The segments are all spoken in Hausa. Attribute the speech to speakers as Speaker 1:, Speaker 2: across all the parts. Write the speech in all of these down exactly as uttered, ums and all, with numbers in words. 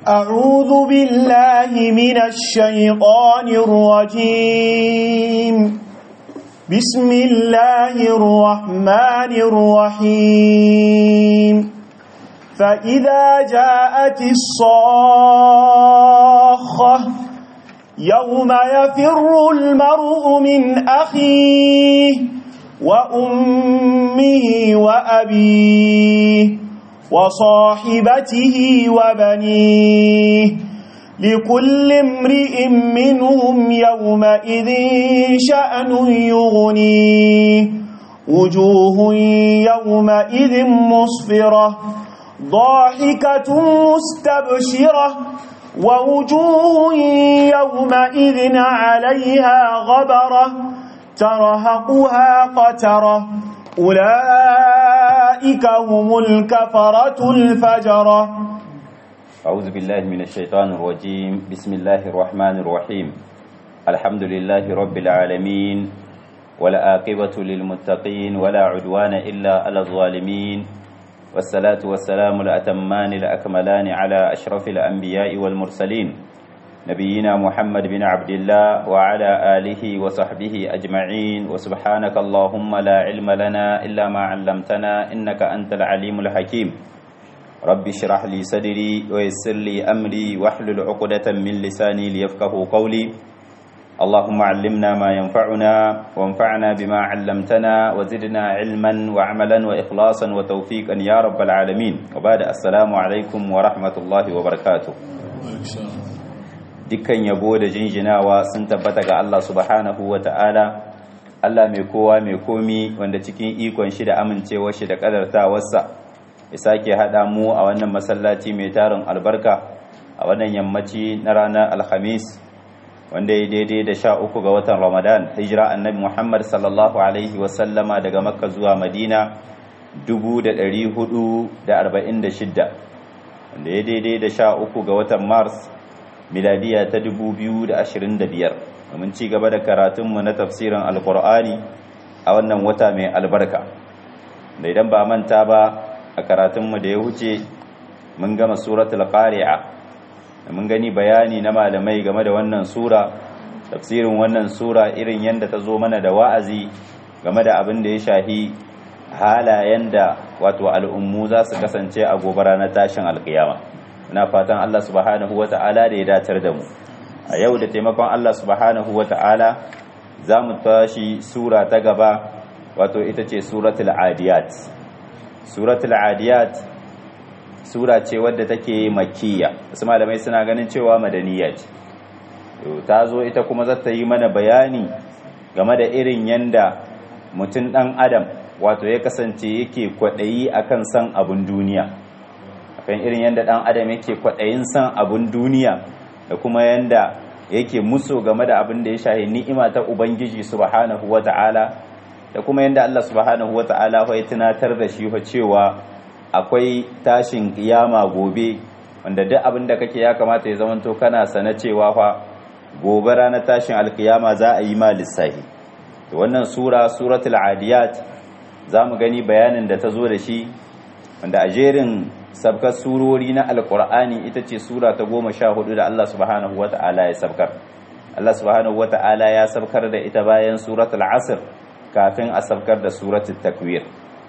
Speaker 1: أعوذ بالله من الشيطان الرجيم بسم الله الرحمن الرحيم فإذا جاءت الصاخة يوم يفر المرء من أخيه وأمه وأبيه وصاحبته وبنيه لكل امرئ منهم يومئذ شأن يغنيه وجوه يومئذ مصفرة ضاحكة مستبشرة ووجوه يومئذ عليها غبرة ترهقها قترة أولئك هم الكفرة الفجرة.
Speaker 2: أعوذ بالله من الشيطان الرجيم. بسم الله الرحمن الرحيم. الحمد لله رب العالمين والعاقبة للمتقين ولا عدوان إلا على الظالمين والصلاة والسلام الأتمان الأكملان على أشرف الأنبياء والمرسلين نبينا محمد بن عبد الله وعلى آله وصحبه أجمعين وسبحانك اللهم لا علم لنا إلا ما علمتنا إنك أنت العليم الحكيم. رب اشرح لي صدري ويسر لي أمري واحلل عقدة من لساني ليفقهوا قولي. اللهم علمنا ما ينفعنا وانفعنا بما علمتنا وزدنا علما وعملا وإخلاصا وتوفيقا يا رب العالمين. وبعد السلام عليكم ورحمة الله وبركاته. dukkan yabo da jinjinawa sun tabbata ga Allah subhanahu wa ta'ala, Allah mai kowa mai komi wanda cikin ikon shi da amincewar shi da kadartawarsa ya sake haɗa mu a wannan masallaci mai tarin albarka a wannan yammaci na ranar alhamis wanda ya daidai da sha uku ga watan ramadan hijira annabi muhammad sallallahu alaihi wasallama daga makka zuwa madina dubu da ɗari hudu da arba'in da shidda wanda ya daidai da sha uku ga watan mars miladiya ta dubu biyu da ashirin da biyar domin ci gaba da karatunmu na tafsirin alkur'ani a wannan wata mai albarka da idan ba manta ba a karatunmu da ya wuce mun gama suratul qari'a mun gani bayani na malamai game da wannan sura tafsirin wannan sura irin yanda ta zo mana da wa'azi game da abin da ya shahi halayen da wato al'ummu za su kasance a gobe ranar tashin alkiyama. Ina fatan Allah subhanahu wa ta'ala da ya datar da mu a yau da taimakon Allah subhanahu wa ta'ala za mu tashi sura ta gaba wato ita ce suratul adiyat. Suratul adiyat sura ce wadda take makkiya, wasu malamai suna ganin cewa madaniya ce. Ta zo ita kuma za ta yi mana bayani game da irin yanda mutum ɗan adam wato ya kasance yake kwaɗayi akan san abun duniya, kan irin yadda ɗan adam yake kwaɗayin san abun duniya da kuma yadda yake muso game da abin da ya shahi ni'ima ta ubangiji subhanahu wata'ala da kuma yadda Allah subhanahu wata'ala ya tunatar da shi cewa akwai tashin kiyama gobe, wanda duk abin da kake ya kamata ya zamanto kana sana cewa fa gobe ranar tashin alkiyama za a yi ma lissahi. To wannan sura suratul adiyat za mu gani bayanin da ta zo da shi, wanda a jerin sabkar surori na alkur'ani ita ce sura ta goma sha hudu da Allah subhanahu wa ta'ala ya sabkar. Allah subhanahu wa ta'ala ya sabkar da ita bayan suratul asr kafin a sabkar da suratul takwir,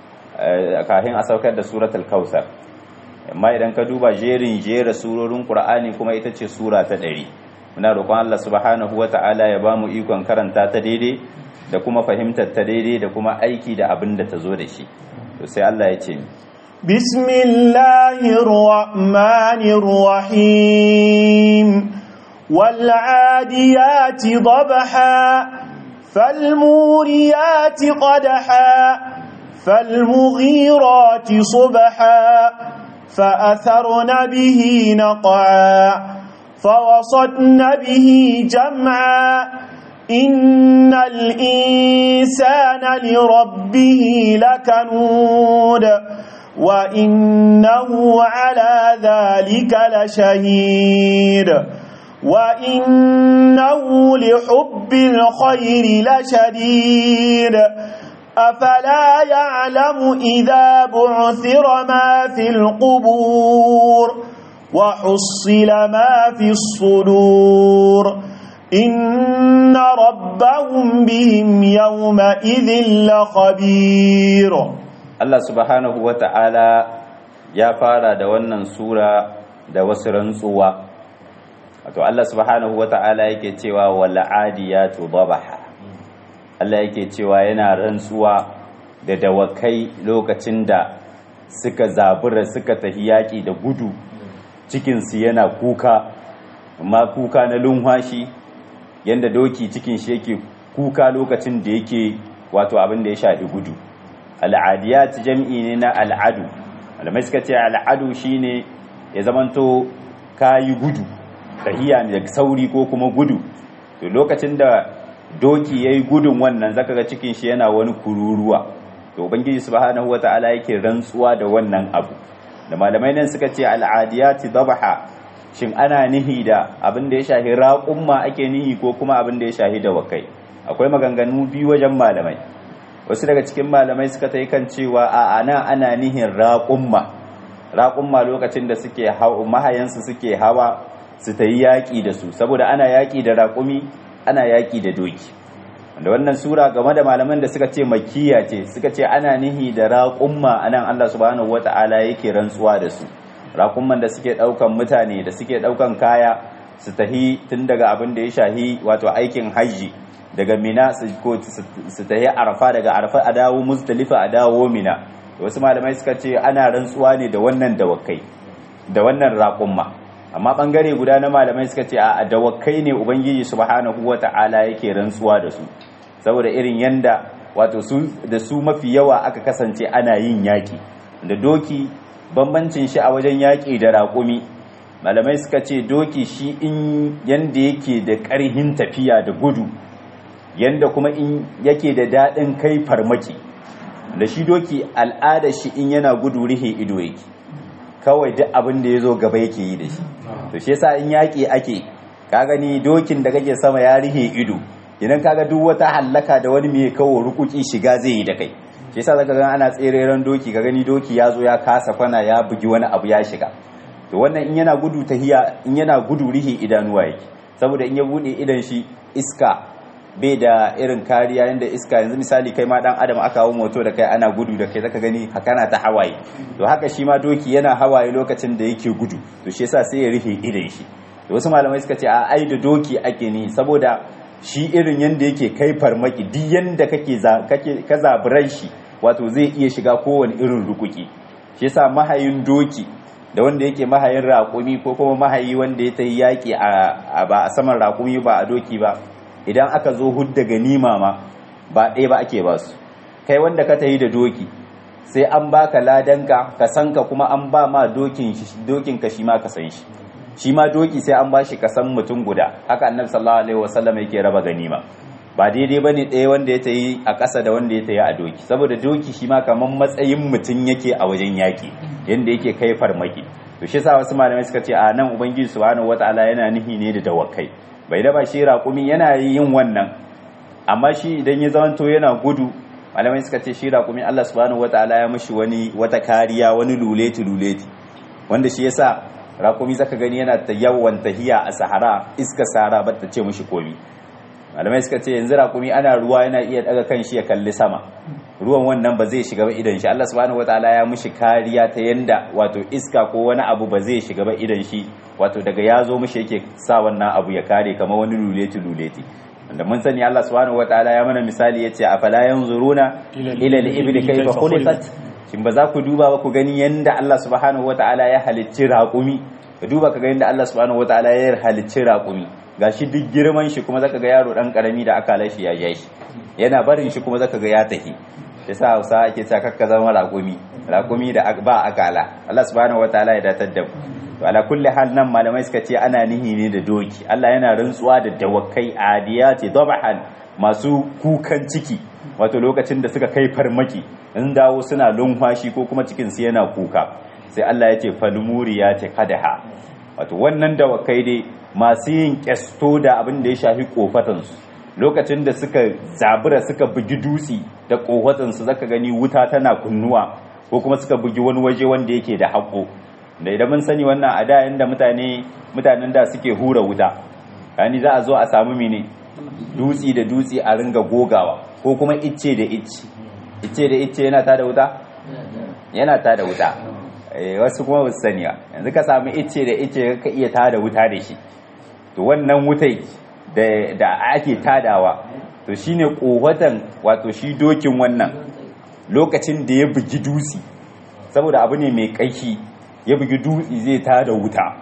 Speaker 2: kafin a sabkar da suratul kausar. Amma idan ka duba jerin jera surorin qur'ani kuma ita ce sura ta ɗari. Muna roƙon Allah subhanahu wa ta'ala ya bamu ikon karanta ta daidai da kuma fahimtar ta daidai da kuma aiki da abin da ta zo da shi. To sai Allah ya ce
Speaker 1: بسم الله الرحمن الرحيم والعاديات ضبحا فالموريات قدحا فالمغيرات صبحا فأثرن به نقعا فوسطن به جمعا إن الإنسان لربه لكنود وإنه على ذلك لشهيد وإنه لحب الخير لشديد أفلا يعلم إذا بعثر ما في القبور وحصل ما في الصدور إن ربهم بهم يومئذ لخبير.
Speaker 2: Allah subhanahu wa ta'ala ya fara da wannan sura da wasu rantsuwa. Wato Allah subhanahu wa ta'ala yake cewa wal adiyatu dabaha. Allah yake cewa yana rantsuwa da dawakai lokacin da suka zabura suka tafi yaƙi da gudu, cikinsu yana kuka, amma kuka na lunwashi, yanda doki cikin shi yake kuka lokacin da yake wato abin da ya shafi gudu. Al'adiyat jam'i ne na al'adu. Malamai suka ce al'adu shine ya zamanto kayi gudu, tahiya da sauri ko kuma gudu. To lokacin da doki yayi gudun wannan zaka ga cikin shi yana wani kururuwa. To ubangiji subhanahu wataala yake rantsuwa da wannan abu. Da malamai nan suka ce al'adiyat dabaha, shin ana nihi da abin da ya shahi raƙumma ake nihi ko kuma abin da ya shahi dawakai? Akwai maganganu biyu wajen malamai. Wasu daga cikin malamai suka ta yi kan cewa a ana ana nihin raƙumma raƙumma lokacin da suke hawa mahayansu suke hawa su ta yi yaƙi da su, saboda ana yaƙi da raƙumi ana yaƙi da doki. Wanda wannan sura game da malaman da suka ce makkiya ce suka ce ana nihi da raƙumma anan Allah subhanahu wata'ala yake rantsuwa da su, raƙumman da suke ɗaukan mutane da suke ɗaukan kaya su tahi tun daga abin da ya shahi wato aikin hajji daga mina su tahi arfa, daga arfa a dawo muzdalifa a dawo mina. Wasu malamai suka ce ana rantsuwa ne da wannan dawakai da wannan raƙumma, amma bangare guda na malamai suka ce a dawakai ne ubangiji subhanahu wata'ala yake rantsuwa da su, saboda irin yanda wato su da su mafi yawa aka kasance ana yin yaƙi da doki. Bambancin shi a wajen yaƙi da raƙumi, malamai suka ce doki shi in yanda yake da ƙarhin tafiya da gudu, yanda kuma in yake da daɗin kai farmaki. Da shi doki al'ada shi in yana gudu rihe ido yake, kawai duk abin da ya zo gaba yake yi da shi. To shi yasa in yaƙi ake, ka gani dokin da kake sama ya rihe ido, idan kaga duk wata hallaka da wani mai kawo rukuki shiga zai yi da kai. Shi yasa zaka ga ana tsereren doki, ka gani doki ya zo ya kasa kwana ya bugi wani abu ya shiga. To wannan in yana gudu tahiya, in yana gudu rihe idanuwa yake, saboda in ya bude idan shi iska bai da irin kariya yanda iska, yanzu misali kai ma dan adam aka hawo moto da kai ana gudu da kai zaka gani hakana ta hawaye, to haka shi ma doki yana hawaye lokacin da yake gudu, to shi yasa sai ya rufe idan shi. To wasu malamai suka ce a ai da doki ake ni, saboda shi irin yanda yake kai farmaki duk yanda kake za kake ka zaburan shi wato zai iya shiga kowane irin rukuki. Shi yasa mahayin doki da wanda yake mahayin raƙumi ko kuma mahayi wanda ya tayi yaki a ba a saman raƙumi ba a doki ba, idan aka zo hudda ganima ma ba ɗaya ba ake ba su. Kai wanda ka tayi da doki sai an baka ladanka ka san ka, kuma an ba ma dokin dokin ka shi ma ka san shi, shi ma doki sai an bashi ka san mutum guda. Haka annabi sallallahu alaihi wasallam yake raba ganima. Ba daidai bane ɗaya wanda ya tayi a ƙasa da wanda ya tayi a doki, saboda doki shi ma kaman matsayin mutum yake a wajen yaki, yanda yake kai farmaki. To shi yasa wasu malamai suka ce a nan ubangiji subhanahu wataala yana nihi ne da dawakai. Bai da ba shi raƙumi yana yin wannan, amma shi idan ya zamanto yana gudu, malamai suka ce shi raƙumi Allah subhanahu wataala ya mishi wani wata kariya, wani luleti luleti, wanda shi yasa raƙumi zaka gani yana ta yawan tahiya a sahara, iska sahara ba ta ce mishi komi. Malamai suka ce yanzu raƙumi ana ruwa yana iya daga kan shi ya kalli sama, ruwan wannan ba zai shiga ba idan shi. Allah subhanahu wataala ya mishi kariya ta yanda wato iska ko wani abu ba zai shiga ba idan shi, wato daga ya zo mishi yake sa wannan abu ya kare kamar wani luleti luleti. Wanda mun sani Allah subhanahu wataala ya mana misali yace afala yanzuruna ila al-ibli kayfa khuliqat, shin ba za ku duba ba ku gani yanda Allah subhanahu wataala ya halicci raƙumi? Ka duba ka ga yanda Allah subhanahu wataala ya halicci raƙumi, gashi duk girman shi kuma zaka ga yaro dan karami da aka lashi ya yayi shi, yana barin shi kuma zaka ga ya tahi. Yasa Hausa ake cewa kakka zama raƙumi, raƙumi da ba akala. Allah subhanahu wataala ya datar da mu. To ala kulli hal nan malamai suka ce ana nihi ne da doki. Allah yana rantsuwa da dawakai adiyati dabahan, masu kukan ciki, wato lokacin da suka kai farmaki in dawo suna lumfashi ko kuma cikin su yana kuka. Sai Allah ya ce falmuriyati qadaha, wato wannan dawakai dai masu yin kyasto da abin da ya shafi kofatansu, lokacin da suka zabura suka bugi dutse da kofatansu zaka gani wuta tana kunnuwa, ko kuma suka bugi wani waje wanda yake da haƙo, da idan mun sani wannan a da inda mutane mutanen da suke hura wuta yani za a zo a samu mene dutsi da dutsi a ringa gogawa ko kuma icce da icce icce da icce yana tada wuta yana tada wuta eh wasu kuma ba su sani ba yanzu ka samu icce da icce ka iya tada wuta da shi to wannan wutai da da ake tadawa to shine kohatan wato shi dokin wannan lokacin da ya bugi dutsi saboda abu ne mai kaishi ya bugi dutsi zai tada wuta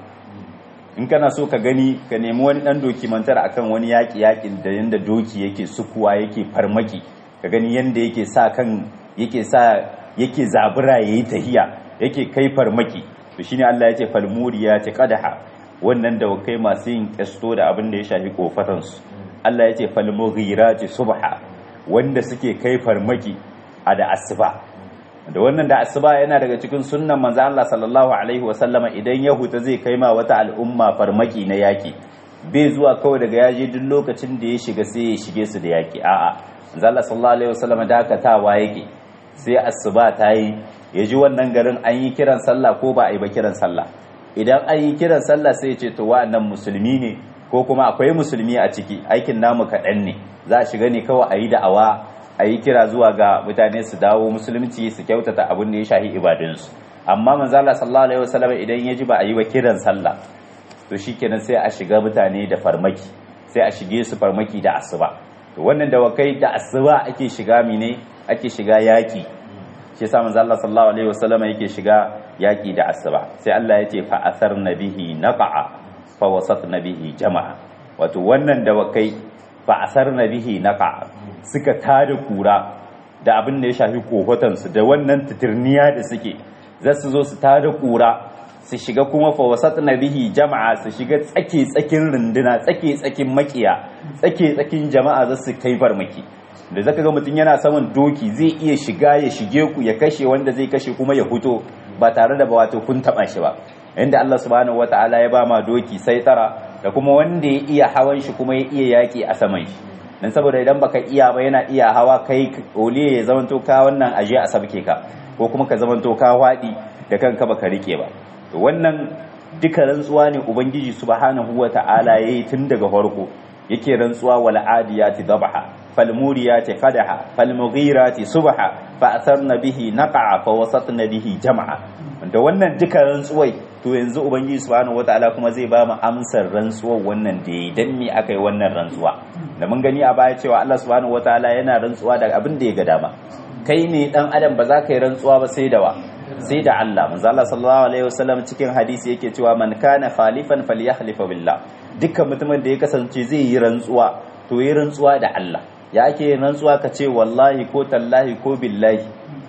Speaker 2: in kana so ka gani ka nemi wani dan dokimantar akan wani yaki yakin da yanda doki yake sukuwa yake farmaki ka gani yanda yake sa kan yake sa yake zabura yayi tahiya yake kai farmaki to shine Allah ya ce falmuriya ce qadaha wannan da kai masu yin kasto da abin da ya shafi kofatan su Allah ya ce falmughirati subha wanda suke kai farmaki a da asuba da wannan da asuba yana daga cikin sunnan manzo Allah sallallahu alaihi wasallama idan yahuta zai kai ma wata al'umma farmaki na yaki bai zuwa kawai daga yaje duk lokacin da ya shiga sai ya shige su da yaki a'a manzo Allah sallallahu alaihi wasallama dakatawa yake sai asuba ta yi ya ji wannan garin an yi kiran sallah ko ba a yi ba kiran sallah idan an yi kiran sallah sai ya ce to wa'annan musulmi ne ko kuma akwai musulmi a ciki aikin namu kaɗan ne za a shiga ne kawai a yi da'awa a yi kira zuwa ga mutane su dawo musulunci su kyautata abin da ya shahi ibadunsu amma manzo Allah sallallahu alaihi wasallam idan ya ji ba a yi ba kiran sallah to shikenan sai a shiga mutane da farmaki sai a shige su farmaki da asuba to wannan dawakai da asuba ake shiga mine ake shiga yaki shi yasa manzo Allah sallallahu alaihi wasallam yake shiga yaki da asuba sai Allah ya ce fa atharna bihi naqa fa wasatna bihi jama'a wato wannan dawakai fa asarna bihi naqa suka tada kura da abin da ya shafi kohotan su da wannan titirniya da suke za su zo su tada kura su shiga kuma fa wasatna bihi jama'a su shiga tsake tsakin runduna tsake tsakin makiya tsake tsakin jama'a za su kai farmaki da zaka ga mutun yana saman doki zai iya shiga ya shige ku ya kashe wanda zai kashe kuma ya fito ba tare da ba wato kun taba shi ba inda Allah subhanahu wataala ya ba ma doki sai tara da kuma wanda ya iya hawan shi kuma ya iya yaki a saman shi dan saboda idan baka iya ba yana iya hawa kai ole ya zamanto ka wannan aje a sabke ka ko kuma ka zamanto ka wadi da kanka baka rike ba to wannan duka rantsuwa ne ubangiji subhanahu wataala yayi tun daga farko yake rantsuwa wal adiyati dabha fal muriyati qadaha fal mughirati subha fa atharna bihi naqa fa wasatna bihi jam'a da wannan duka rantsuwai to yanzu ubangiji subhanahu wataala kuma zai ba mu amsar rantsuwar wannan da yayi dan me akai wannan rantsuwa da mun gani a baya cewa Allah subhanahu wataala yana rantsuwa da abin da ya ga dama kai ne dan adam ba za ka yi rantsuwa ba sai da wa sai da Allah manzo Allah sallallahu alaihi wasallam cikin hadisi yake cewa man kana khalifan falyahlif billah dukkan mutumin da ya kasance zai yi rantsuwa to yi rantsuwa da Allah ya ake yin rantsuwa ka ce wallahi ko tallahi ko billahi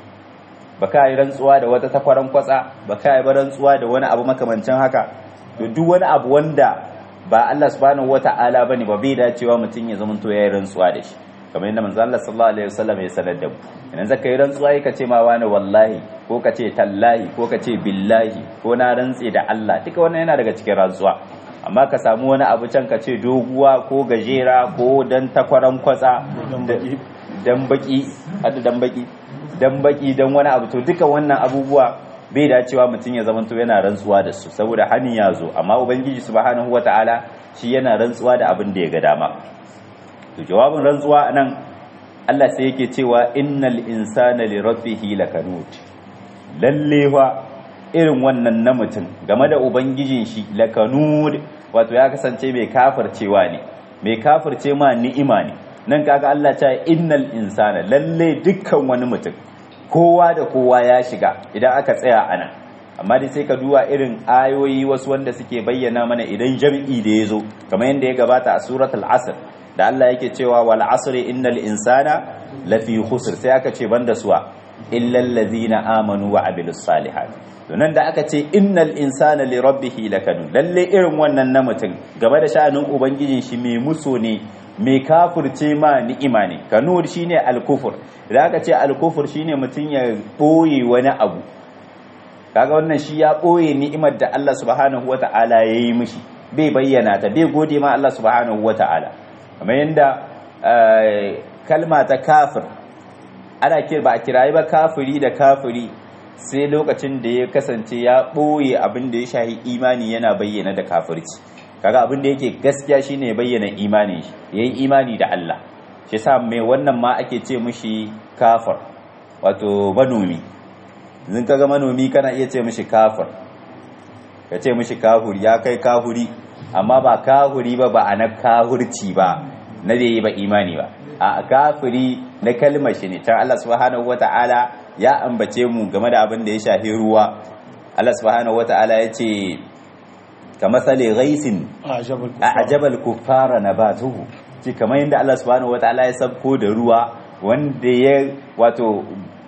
Speaker 2: baka yi rantsuwa da wata takwaran kwatsa baka yi rantsuwa da wani abu makamancin haka to duk wani abu wanda ba Allah subhanahu wata'ala bane ba bai dacewa mutum ya zama to yayi rantsuwa da shi kamar yadda manzo Allah sallallahu alaihi wasallam ya sanar da mu idan zaka yi rantsuwa ka ce ma wani wallahi ko ka ce tallahi ko ka ce billahi ko na rantse da Allah duka wannan yana daga cikin rantsuwa amma ka samu wani abu can ka ce doguwa ko gajera ko dan takwaran kwatsa dan baki hada dan baki dan baki dan wani abu to duka wannan abubuwa bai dacewa mutum ya zamanto yana rantsuwa da su saboda hanin ya zo amma ubangiji subhanahu wataala shi yana rantsuwa da abin da ya ga dama to jawabin rantsuwa anan Allah sai yake cewa innal insana li rabbihi lakanut lalle wa irin wannan na mutum game da ubangijin shi lakanud wato ya kasance mai kafircewa ne mai kafirce ma ni'ima ne nan kaga Allah ta innal insana lalle dukkan wani mutum kowa da kowa ya shiga idan aka tsaya ana amma dai sai ka duba irin ayoyi wasu wanda suke bayyana mana idan jami'i da yazo kamar yadda ya gabata a suratul asr da Allah yake cewa wal asri innal insana lafi khusr sai aka ce banda suwa illal ladhina amanu wa amilus salihat to nan da aka ce innal insana li rabbihi lakanud lalle irin wannan na mutum game da sha'anin ubangijin shi mai muso ne mai kafirce ma ni'ima ne kanur shine al-kufur da aka ce al-kufur shine mutum ya boye wani abu kaga wannan shi ya boye ni'imar da Allah subhanahu wata'ala yayi mishi bai bayyana ta bai gode ma Allah subhanahu wata'ala kamar yanda kalma ta kafir ana kira ba a kirayi ba kafiri da kafiri sai lokacin da ya kasance ya ɓoye abin da ya shahi imani yana bayyana da kafirci. Kaga abin da yake gaskiya shine ya bayyana imani shi, yayi imani da Allah. Shi yasa mai wannan ma ake ce mishi kafir, wato manomi. Idan kaga manomi kana iya ce mishi kafir, ka ce mishi kahuri, ya kai kahuri, amma ba kahuri ba ba ana kahurci ba, na da yi ba imani ba. A kafiri na kalmar shi ne. Can Allah subhanahu wata'ala ya ambace mu game da abin da ya shafi ruwa. Allah subhanahu wata'ala ya ce ka matsale ghaisin a ajabal kuffara nabatuhu, ce kamar yadda Allah subhanahu wata'ala ya sabko da ruwa wanda ya wato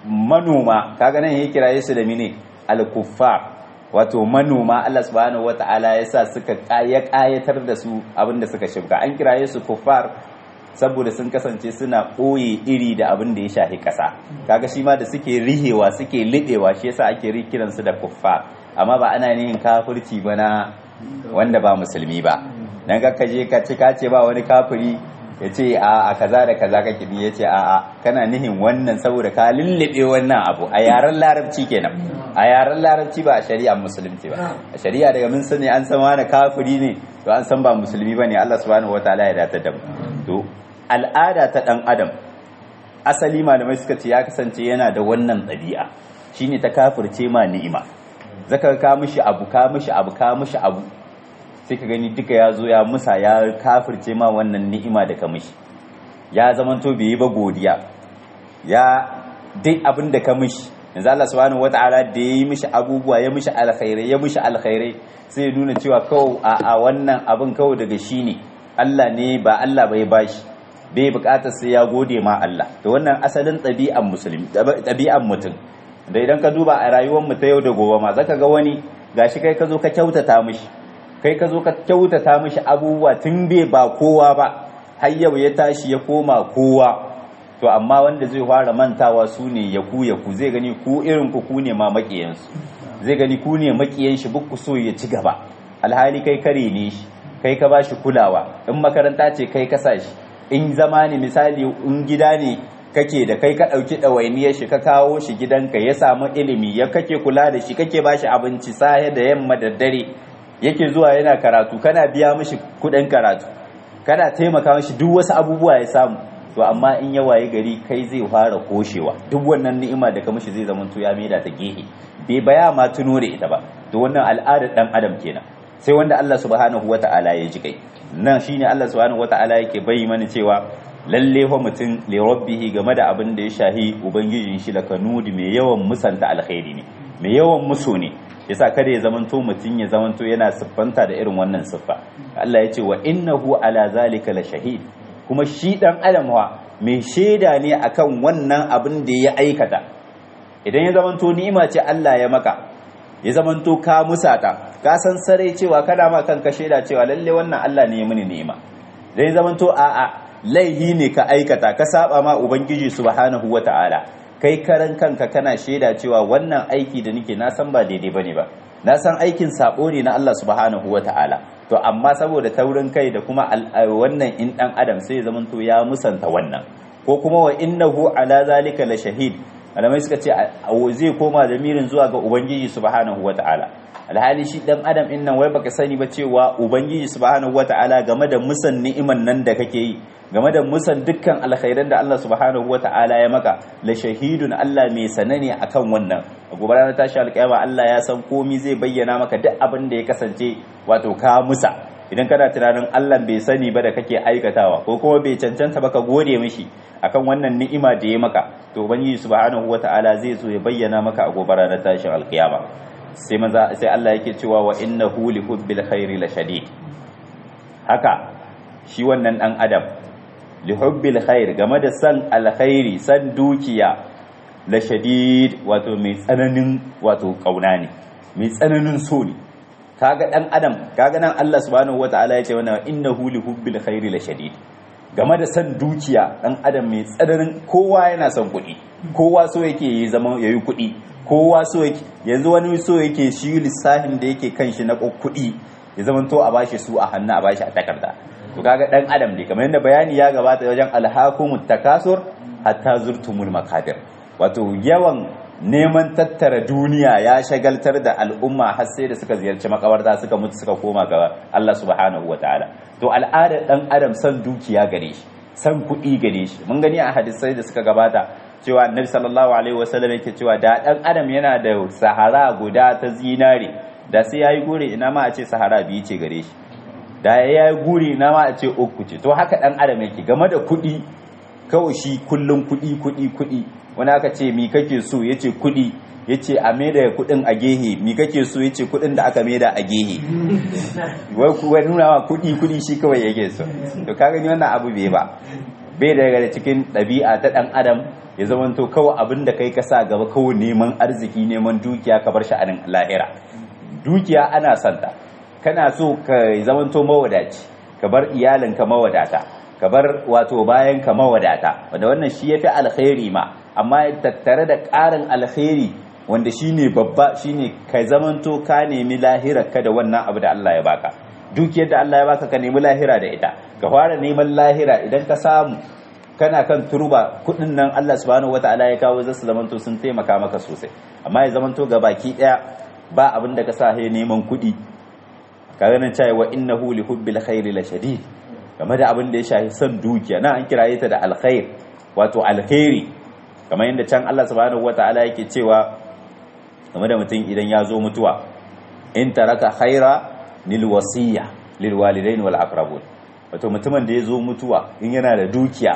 Speaker 2: manoma, kaga nan ya kira su da mine al-kuffar, wato manoma. Allah subhanahu wata'ala ya sa suka ya kayatar da su abin da suka shibka. An kiraye su kuffar saboda sun kasance suna ɓoye iri da abin da ya shafi ƙasa. Kaga shi ma da suke rihewa suke liɗewa, shi yasa ake kiransu da kuffa. Amma ba ana yin kafirci ba na wanda ba musulmi ba. Dan ka je ka ci ka ce ba wani kafiri ya ce a a kaza da kaza kake ni, ya ce a a kana nihin wannan saboda ka lullube wannan abu a yaren larabci kenan. A yaren larabci ba a shari'ar musulunci ba. A shari'a daga mun sani an san wani kafiri ne to an san ba musulmi bane. Allah subhanahu wataala ya datar da mu. To al'ada ta ɗan adam asali malamai suka ce ya kasance yana da wannan ɗabi'a, shine ta kafirce ma ni'ima. Zaka ka mishi abu ka mishi abu ka mishi abu sai ka gani duka ya zo ya musa ya kafirce ma wannan ni'ima da ka mishi, ya zamanto bai yi ba godiya, ya dai abin da ka mishi. Yanzu Allah subhanahu wata'ala da ya yi mishi abubuwa, ya mishi alkhairai ya mishi alkhairai sai ya nuna cewa kawai a wannan abin kawai daga shi ne, Allah ne ba Allah bai bashi, bai bukatar sai ya gode ma Allah. To wannan asalin ɗabi'an musulmi, ɗabi'an mutum. Da idan ka duba a rayuwar mu ta yau da gobe ma zaka ga wani gashi kai ka zo ka kyautata mishi, kai ka zo ka kyautata mishi abubuwa tun bai ba kowa ba, har yau ya tashi ya koma kowa. To amma wanda zai fara mantawa su ne yaku yaku, zai gani ku irin ku ku ne ma makiyansu, zai gani ku ne makiyan shi, bukku so ya ci gaba, alhali kai kare ne shi, kai ka bashi kulawa. In makaranta ce kai ka sa shi, in zama ne misali in gida ne kake da kai ka ɗauki ɗawainiyar shi ka kawo shi gidanka ya samu ilimi, ya kake kula da shi, kake bashi abinci sahe da yamma da dare, yake zuwa yana karatu, kana biya mishi kuɗin karatu, kana taimaka mishi duk wasu abubuwa ya samu. To amma in ya waye gari kai zai fara koshewa, duk wannan ni'ima da ka mishi zai zama to ya maida ta gehe, bai baya ma tuno da ita ba. To wannan al'adar dan adam kenan, sai wanda Allah subhanahu wata'ala ya ji kai. Nan shine Allah subhanahu wata'ala yake bayi mana cewa lalle fa mutum li rabbihi game da abin da ya shahi ubangijin shi lakanudi mai yawan musanta alkhairi ne, mai yawan muso ne. Yasa kada ya zamanto mutum ya zamanto yana siffanta da irin wannan siffa. Allah ya ce wa innahu ala zalika la shahid, kuma shi dan adam wa mai shaida ne akan wannan abin da ya aikata. Idan ya zamanto ni'ima ce Allah ya maka, ya zamanto ka musata, ka san sarai cewa kana ma kanka shaida cewa lalle wannan Allah ne ya mini ni'ima. Idan ya zamanto a'a laihi ne ka aikata, ka saba ma ubangiji subhanahu wata'ala, kai karan kanka kana shaida cewa wannan aiki da nake na san ba daidai bane ba, na san aikin sabo ne na Allah subhanahu wata'ala. To amma saboda taurin kai da kuma wannan in dan adam sai ya zamanto ya musanta wannan. Ko kuma wa innahu ala zalika la shahid, alamai suka ce zai koma da mirin zuwa ga ubangiji subhanahu wata'ala. Alhali shi dan adam in nan wai baka sani ba cewa ubangiji subhanahu wata'ala game da musan ni'iman nan da kake yi, game da musan dukkan alkhairan da Allah subhanahu wata'ala ya maka, la shahidun, Allah mai sanane akan wannan. A gobe ranar tashi alƙiyama Allah ya san komai, zai bayyana maka duk abin da ya kasance wato ka musa. Idan kana tunanin Allah bai sani ba da kake aikatawa, ko kuma bai cancanta ba ka gode mishi akan wannan ni'ima da ya maka, to ubangiji subhanahu wata'ala zai zo ya bayyana maka a gobe ranar tashi alƙiyama. sai maza sai Allah yake cewa wa innahu li hubbil khairi la shadid. Haka shi wannan dan adam li hubbil khair, game da san alkhairi, san dukiya, la shadid, wato mai tsananin wato kauna ne, mai tsananin so ne. Kaga dan adam, kaga nan Allah subhanahu wataala yace wannan innahu li hubbil khairi la shadid, game da san dukiya dan adam mai tsananin, kowa yana son kuɗi, kowa so yake yi zama yayi kuɗi, kowa so yake, yanzu wani so yake shi lissafin da yake kan shi na kuɗi ya zama to a bashi su a hannu, a bashi a takarda. To kaga dan adam ne, kamar yadda bayani ya gabata wajen alhaqumut takasur hatta zurtumul makabir, wato yawan neman tattara duniya ya shagaltar da al'umma har sai da suka ziyarci makabarta suka mutu suka koma ga Allah subhanahu wataala. To al'adar dan adam san dukiya gare shi, san kuɗi gare shi. Mun gani a hadisai da suka gabata cewa Annabi sallallahu alaihi wasallam yake cewa da dan adam yana da sahara guda ta zinare da sai yayi gure ina ma a ce sahara biyu ce gare shi, da yayi gure ina ma a ce uku ce. To haka dan adam yake game da kuɗi, kawai shi kullun kuɗi kuɗi kuɗi. Wani aka ce mi kake so yace kuɗi, yace a maida kuɗin a gehe, mi kake so yace kuɗin da aka maida a gehe. Wai kuwa nuna wa kuɗi kuɗi shi kawai yake so. To ka gani wannan abu bai ba, bai daga cikin ɗabi'a ta ɗan adam ya zamanto kawai abin da kai ka sa gaba kawai neman arziki, neman dukiya, ka bar sha'anin lahira. Dukiya ana santa, kana so ka zamanto mawadaci, ka bar iyalinka mawadata, ka bar wato bayan ka mawadata, wanda wannan shi yafi alkhairi ma. Amma tattare da ƙarin alkhairi wanda shine babba, shine ka zamanto ka nemi lahira ka da wannan abu da Allah ya baka. Dukiyar da Allah ya baka ka nemi lahira da ita, ka fara neman lahira. Idan ka samu kana kan turba, kudin nan Allah subhanahu wataala ya kawo zasu zamanto sun taimaka maka sosai. Amma ya zamanto ga baki daya ba abin da ka sa he neman kudi, ka ganin cewa wa innahu li hubbil khairi la shadid. Game da abin da ya shafi son dukiya, na an kiraye ta da alkhair, wato alkhairi, kamar yadda can Allah subhanahu wataala yake cewa game da mutum idan ya zo mutuwa, in taraka khaira lil wasiya lil walidain wal aqrabun. Wato mutumin da ya zo mutuwa in yana da dukiya,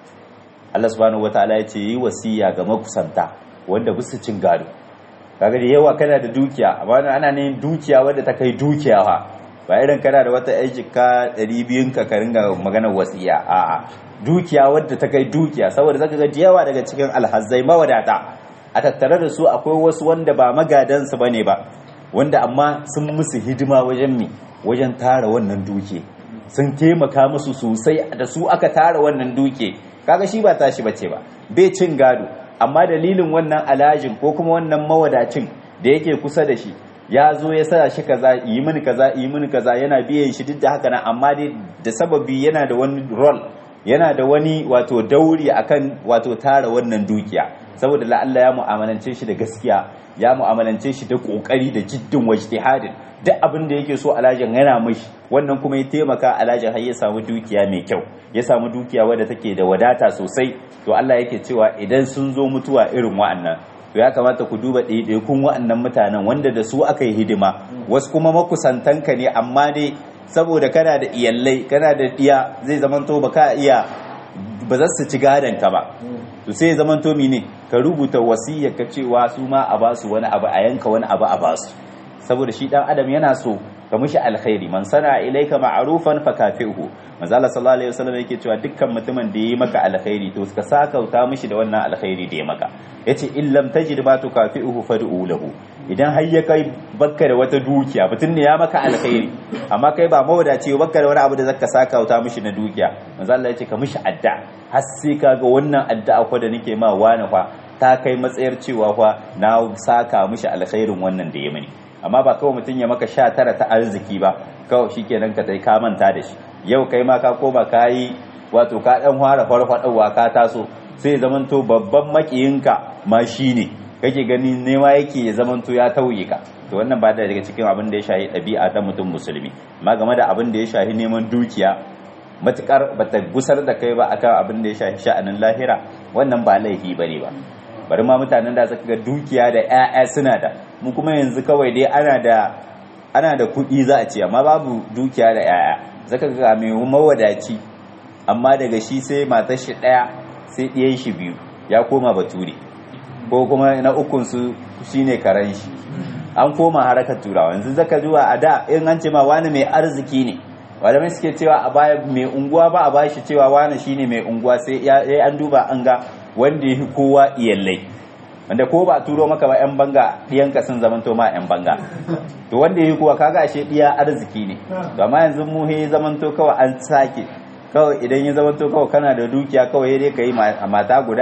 Speaker 2: Allah subhanahu wataala ya ce yi wasiya ga makusanta wanda bisu cin gado. Kaga da yawa kana da dukiya, amma ana ne dukiya wanda ta kai dukiya fa, ba irin kana da wata ejika ɗari biyun ka ka ringa maganar wasiya. A'a, dukiya wadda ta kai dukiya, saboda zaka ga yawa daga cikin alhazzai mawadata a tattare da su akwai wasu wanda ba magadansu bane ba, wanda amma sun musu hidima wajen mi wajen tara wannan duke, sun taimaka musu sosai, da su aka tara wannan duke. Kaga shi ba tashi bace ba, bai cin gado, amma dalilin wannan alajin ko kuma wannan mawadacin da yake kusa da shi ya zo ya sa shi kaza, yi mini kaza, yi mini kaza, yana biyan shi duk da haka nan, amma dai da sababi yana da wani role, yana da wani wato dauri akan wato tara wannan dukiya, saboda la'alla ya mu'amalance shi da gaskiya, ya mu'amalance shi da kokari da jiddin wajtihadin, duk abin da yake so alajin yana mishi, wannan kuma ya taimaka alajin har ya samu dukiya mai kyau, ya samu dukiya wadda take da wadata sosai. To Allah yake cewa idan sun zo mutuwa irin wa'annan, to ya kamata ku duba ɗaiɗaikun wa'annan mutanen wanda da su aka yi hidima, wasu kuma makusantanka ne, amma dai saboda kana da iyallai, kana da diya, zai zamanto ba ka iya, ba za su ci gadon ka ba. To sai zamanto mine ka rubuta wasiyar ka cewa su ma a basu wani abu, a yanka wani abu a basu, saboda shi dan adam yana so ka mishi alkhairi. Man sana ilaika ma'rufan fakafihu, manzo Allah sallallahu alaihi wasallam yake cewa dukkan mutumin da yayi maka alkhairi to ka sakauta mishi da wannan alkhairi da ya maka. Yace in lam tajid ma tukafihu fad'u lahu, idan har ya kai bakka da wata dukiya, mutum ne ya maka alkhairi amma kai ba mawadaci, bakka da wani abu da zaka sakauta mishi na dukiya, manzo Allah yace ka mishi adda, har sai kaga wannan addu'a ko da nake ma wani fa ta kai matsayar cewa fa na saka mishi alkhairin wannan da ya mini. Amma ba kawai mutum ya maka sha tara ta arziki ba, kawai shikenan ka tai ka manta da shi. Yau kai ma ka koma kayi wato ka dan fara farfadawa, ka taso, sai zamanto babban makiyinka ma shine kake gani nema yake ya zamanto ya tauye ka. To wannan ba da daga cikin abin da ya shahi ɗabi'a ta mutum musulmi. Amma game da abin da ya shahi neman dukiya, matukar bata gusar da kai ba akan abin da ya shahi sha'anin lahira, wannan ba laifi bane ba. Bari ma mutanen da suka ga dukiya da ƴaƴa suna da, mu kuma yanzu kawai dai ana da ana da kuɗi za a ce, amma babu dukiya da ƴaƴa. Zaka ga mai mawadaci amma daga shi sai matar shi ɗaya sai ɗiyan shi biyu, ya koma bature, ko kuma na ukun su shine karan shi, an koma harakar turawa. Yanzu zaka zuwa a da in an ce ma wani mai arziki ne, malamai suke cewa a baya mai unguwa ba a bashi cewa wani shine mai unguwa, sai an duba an ga wanda ya fi kowa iyallai, wanda ko ba a turo maka ba yan banga ɗiyanka sun zamanto ma yan banga, to wanda ya fi kowa kaga ashe ɗiya arziki ne. To amma yanzu mu he zamanto kawai an sake, kawai idan ya zamanto kawai kana da dukiya kawai dai ka yi mata guda,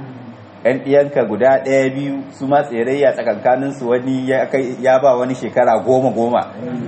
Speaker 2: yan ɗiyanka guda ɗaya biyu, su ma tserayya tsakankanin su, wani ya ba wani shekara goma goma.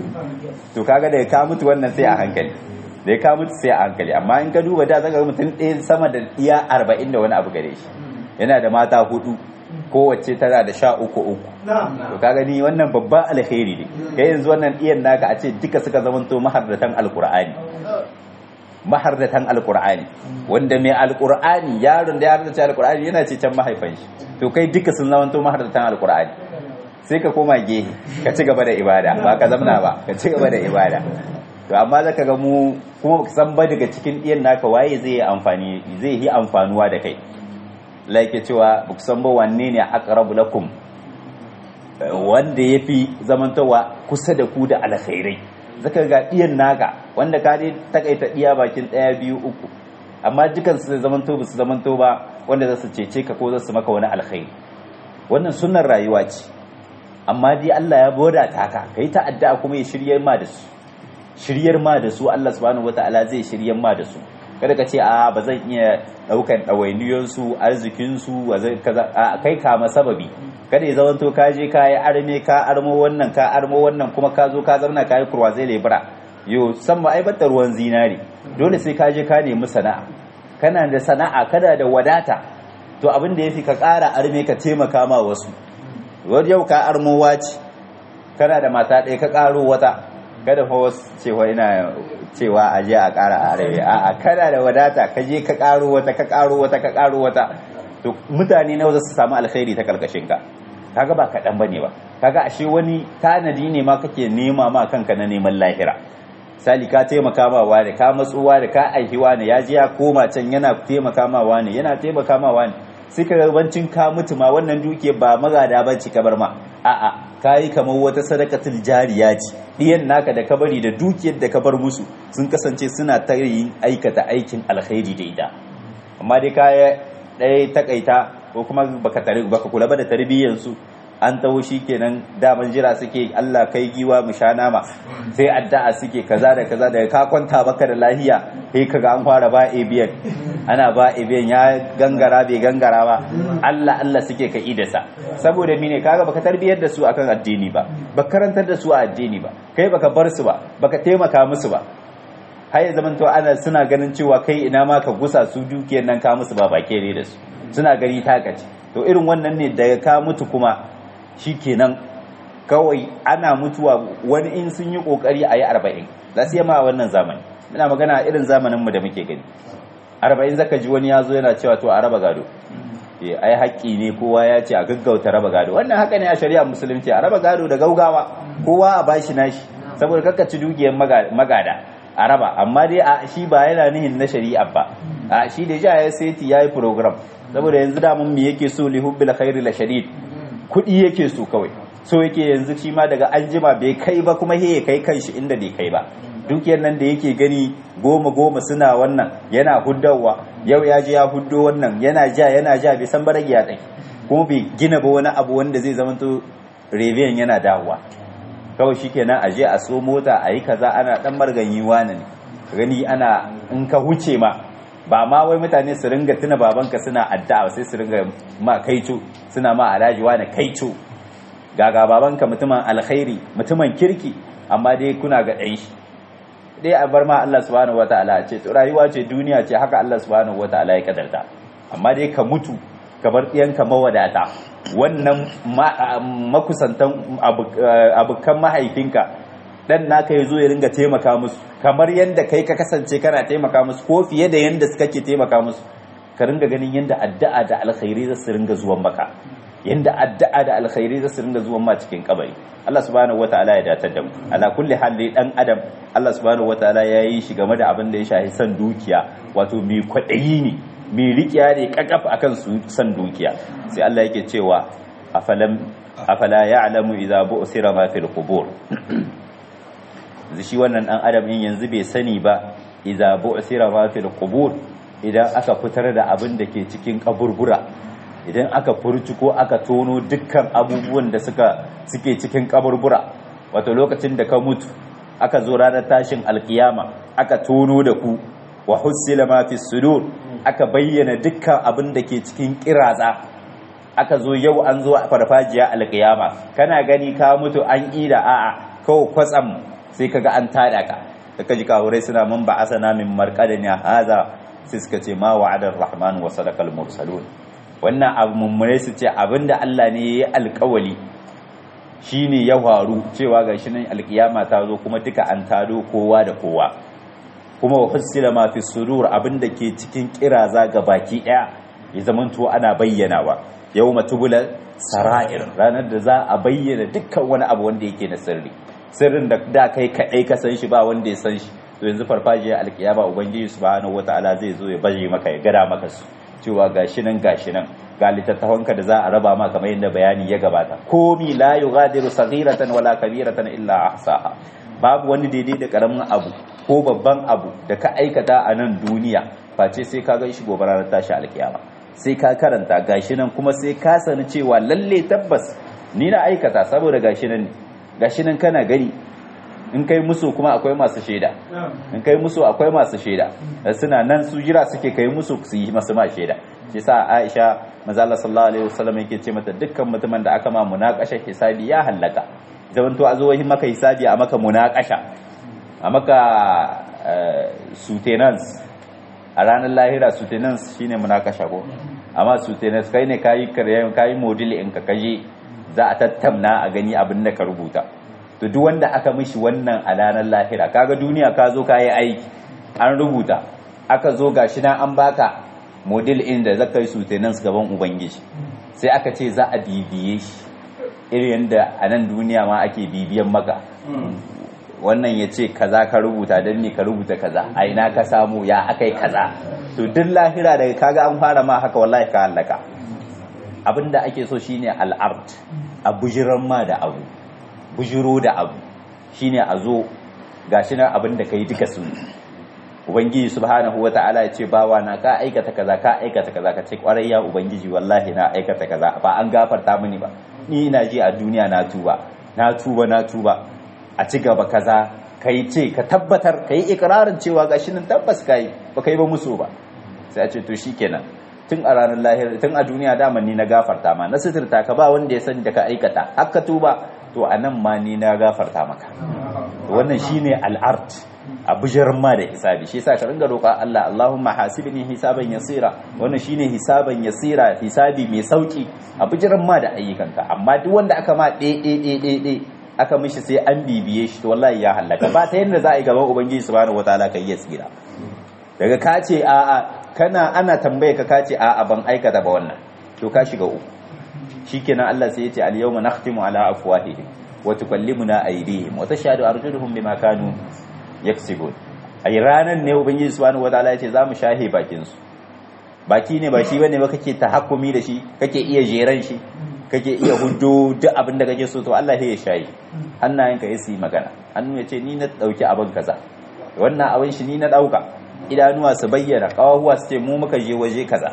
Speaker 2: To kaga da ka mutu wannan sai a hankali, da ya mutu sai a hankali. Amma in ka duba da zaka ga mutum ɗaya sama da iya arba'in da wani abu gare shi, yana da mata hudu, kowace tana da sha uku uku to ka gani wannan babban alkhairi ne kai yanzu wannan iyan naka a ce duka suka zamanto mahardatan alqur'ani mahardatan alqur'ani wanda mai alqur'ani yaron da ya hardace alqur'ani yana ce can mahaifan shi to kai duka sun zamanto mahardatan alqur'ani sai ka koma gehe ka ci gaba da ibada ba ka zamna ba ka ci gaba da ibada to amma zaka ga mu kuma baka san ba daga cikin iyan naka waye zai yi amfani zai yi amfanuwa da kai like cewa baka san ba wanne ne aqrabu lakum wanda yafi zamantawa kusa da ku da alkhairai zaka ga iyan naka wanda ka dai takaita diya bakin daya biyu uku amma dukan su zamanto ba su zamanto ba wanda za su cece ka ko za su maka wani alkhairi wannan sunnar rayuwa ce amma dai Allah ya boda ta ka kai ta addu'a kuma ya shiryar ma da su shiryar ma da su Allah subhanahu wataala zai shiryar ma da su kada ka ce a ba zan iya daukan dawainiyar su arzikin su kaza a kai kama sababi kada ya zamanto ka je ka yi arme ka armo wannan ka armo wannan kuma ka zo ka zauna ka yi kurwa zai lebura yo san ma aibatar ruwan zinari dole sai ka je ka nemi sana'a kana da sana'a kada da wadata to abin da yafi ka ƙara arme ka taimaka ma wasu wani yau ka armowa ce kana da mata ɗaya ka ƙaro wata kada fa wasu cewa ina cewa a je a ƙara arewa a'a kana da wadata ka je ka ƙaro wata ka ƙaro wata ka ƙaro wata to mutane nawa za su samu alkhairi ta karkashin ka kaga ba kaɗan bane ba kaga ashe wani tanadi ne ma kake nema ma kanka na neman lahira sali ka taimaka ma wani ka matsuwa da ka aihiwa ne ya je ya koma can yana taimaka ma wani yana taimaka ma wani sai ka garbancin ka mutu ma wannan dukiyar ba magada ba ci kabar ma a'a kayi kamar wata sadakatul jariya ce diyan naka da kabari da dukiyar da ka bar musu sun kasance suna ta yin aikata aikin alkhairi da ita amma dai kaya ɗaya takaita ko kuma baka tare baka kula ba da tarbiyyar su an taho kenan daman jira suke Allah kai giwa mu sha nama sai addu'a suke kaza da kaza daga ka kwanta baka da lahiya sai kaga an fara ba ebiyan ana ba ebiyan ya gangara bai gangara ba Allah Allah suke ka idasa saboda mine kaga baka tarbiyar da su akan addini ba baka karantar da su a addini ba kai baka bar su ba baka taimaka musu ba har ya zaman to ana suna ganin cewa kai ina ma ka gusa su dukiyar nan ka musu ba bake ne da su suna gani takaci to irin wannan ne daga ka mutu kuma shikenan kawai ana mutuwa wani in sun yi kokari a yi arba'in za su yamma a wannan zamani muna magana irin zamaninmu da muke gani arba'in zaka ji wani ya zo yana cewa to a raba gado ai haƙƙi ne kowa ya ce a gaggauta raba gado wannan haka ne a shari'a musulunci a raba gado da gaugawa kowa a bashi nashi saboda kakkaci dukiyar magada a raba amma dai a shi ba yana nihin na shari'a ba a shi da ja ya seti ya yi program saboda yanzu da mun me yake so li hubbil khairi la shadid kuɗi yake so kawai so yake yanzu shi ma daga anjima bai kai ba kuma he kai kanshi inda bai kai ba dukiyar nan da yake gani goma goma suna wannan yana huddawa yau ya je ya huddo wannan yana ja yana ja bai san barage ya tsaki kuma bai gina ba wani abu wanda zai zama to reviyan yana dawowa kawai shikenan a je a so mota a yi kaza ana dan marganyi wani ne gani ana in ka huce ma ba ma wai mutane su ringa tuna babanka suna addu'a sai su ringa ma kaico suna ma alhaji wani kaico gaga babanka mutumin alkhairi mutumin kirki amma dai kuna ga ɗan shi dai a bar ma Allah subhanahu wataala ce to rayuwa ce duniya ce haka Allah subhanahu wataala ya kadarta amma dai ka mutu ka bar ɗiyanka mawadata wannan makusantan abukan mahaifinka dan naka yazo ya ringa taimaka musu kamar yanda kai ka kasance kana taimaka musu ko fiye da yanda kake taimaka musu ka ringa ganin yanda addu'a da alkhairi za su ringa zuwan maka yanda addu'a da alkhairi za su ringa zuwan ma cikin kabari Allah subhanahu wataala ya datar da mu ala kulli hali dan adam Allah subhanahu wataala ya yi shi game da abin da ya shafi san dukiya wato mai kwadayi ne mai rikiya ne kakaf akan su san dukiya sai Allah yake cewa afalam afala ya'lamu idza bu'sira ma fil qubur shi wannan dan adam in yanzu bai sani ba idza bu'sira ma fil qubur idan aka fitar da abin da ke cikin kaburbura idan aka furci ko aka tono dukkan abubuwan da suka suke cikin kaburbura wato lokacin da ka mutu aka zo ranar tashin alkiyama aka tono da ku wa husila ma fi sudur aka bayyana dukkan abin da ke cikin kiraza aka zo yau an zo a farfajiya alkiyama kana gani ka mutu an ida a'a kawai kwatsam sai kaga an tada ka da kaji kawurai suna mun ba asana min marqadani haza sai suka ce ma wa'adar rahman wa sadaqal mursalun wannan abu mummune su ce abinda Allah ne yayi alƙawali shine ya faru cewa gashi nan alkiyama ta zo kuma duka an tado kowa da kowa kuma wa husila ma fi sudur abinda ke cikin kiraza ga baki daya ya zamanto ana bayyanawa yawma tubula sara'ir ranar da za a bayyana dukkan wani abu wanda yake na sirri sirrin da da kai kadai ka san shi ba wanda ya san shi to yanzu farfajiyar alkiyama ubangiji subhanahu wataala zai zo ya baje maka ya gada maka su cewa gashi nan gashi nan ga littattafanka da za a raba ma kamar yadda bayani ya gabata komi la yughadiru saghiratan wala kabiratan illa ahsaha babu wani daidai da karamin abu ko babban abu da ka aikata a nan duniya face sai ka gan shi gobe ranar tashi alkiyama sai ka karanta gashi nan kuma sai ka sani cewa lalle tabbas ni na aikata saboda gashi nan gashi nan kana gani in kai musu kuma akwai masu shaida in kai musu akwai masu shaida suna nan su jira suke kai musu su yi masu ma shaida shi sa Aisha manzo Allah sallallahu alaihi wasallam yake ce mata dukkan mutumin da aka ma munakasha hisabi ya halaka zaman to a zo yi maka hisabi a maka munakasha a maka sutenance a ranar lahira sutenance shine munakasha ko amma sutenance kai ne kai karyan kai model in ka kaje za a tattamna a gani abin da ka rubuta to duk wanda aka mishi wannan a ranar lahira kaga duniya ka zo ka yi aiki an rubuta aka zo gashi nan an baka model in da zaka yi sutenance gaban ubangiji sai aka ce za a bibiye shi irin yadda a nan duniya ma ake bibiyan maka wannan ya ce kaza ka rubuta don ne ka rubuta kaza a ina ka samu ya aka yi kaza to duk lahira daga kaga an fara ma haka wallahi ka hallaka abinda ake so shine al'ard a bujiran ma da abu bujiro da abu shine a zo gashi nan abinda kai duka su ubangiji subhanahu wata'ala ya ce bawa na ka aikata kaza ka aikata kaza ka ce kwarai ya ubangiji wallahi na aikata kaza ba an gafarta mini ba ni ina ji a duniya na tuba na tuba na tuba a ci gaba kaza kai ce ka tabbatar kai ikrarin cewa gashi nan tabbas kai ba kai ba musu ba sai a ce to shikenan tun a ranar lahira tun a duniya daman ni na gafarta ma na sitirta ka ba wanda ya sani da ka aikata haka tuba to anan ma ni na gafarta maka wannan shine al'art a bujirin ma da hisabi shi yasa ka ringa roƙa Allah Allahumma hasibni hisaban yasira wannan shine hisaban yasira hisabi mai sauki a bujirin ma da ayyukanka amma duk wanda aka ma ɗe ɗe ɗe ɗe ɗe aka mishi sai an bibiye shi to wallahi ya halaka ba ta yanda za a yi gaban ubangiji subhanahu wataala kai ya tsira daga ka ce a a kana ana tambaye ka ka ce a a ban aikata ba wannan to ka shiga uku shikenan Allah sai ya ce al yawma nakhtimu ala afwahihim wa tukallimuna aydihim wa tashhadu arjuluhum bima kanu yaksibun ai ranan ne ubangiji subhanahu wataala yace zamu shahe bakin su baki ne ba shi bane ba kake tahakkumi da shi kake iya jeran shi kake iya huddo duk abin da kake so to Allah ya shayi hannayenka ya yi magana hannu yace ni na dauki abin kaza wannan abin shi ni na dauka idanuwa su bayyana kawahuwa su ce mu muka je waje kaza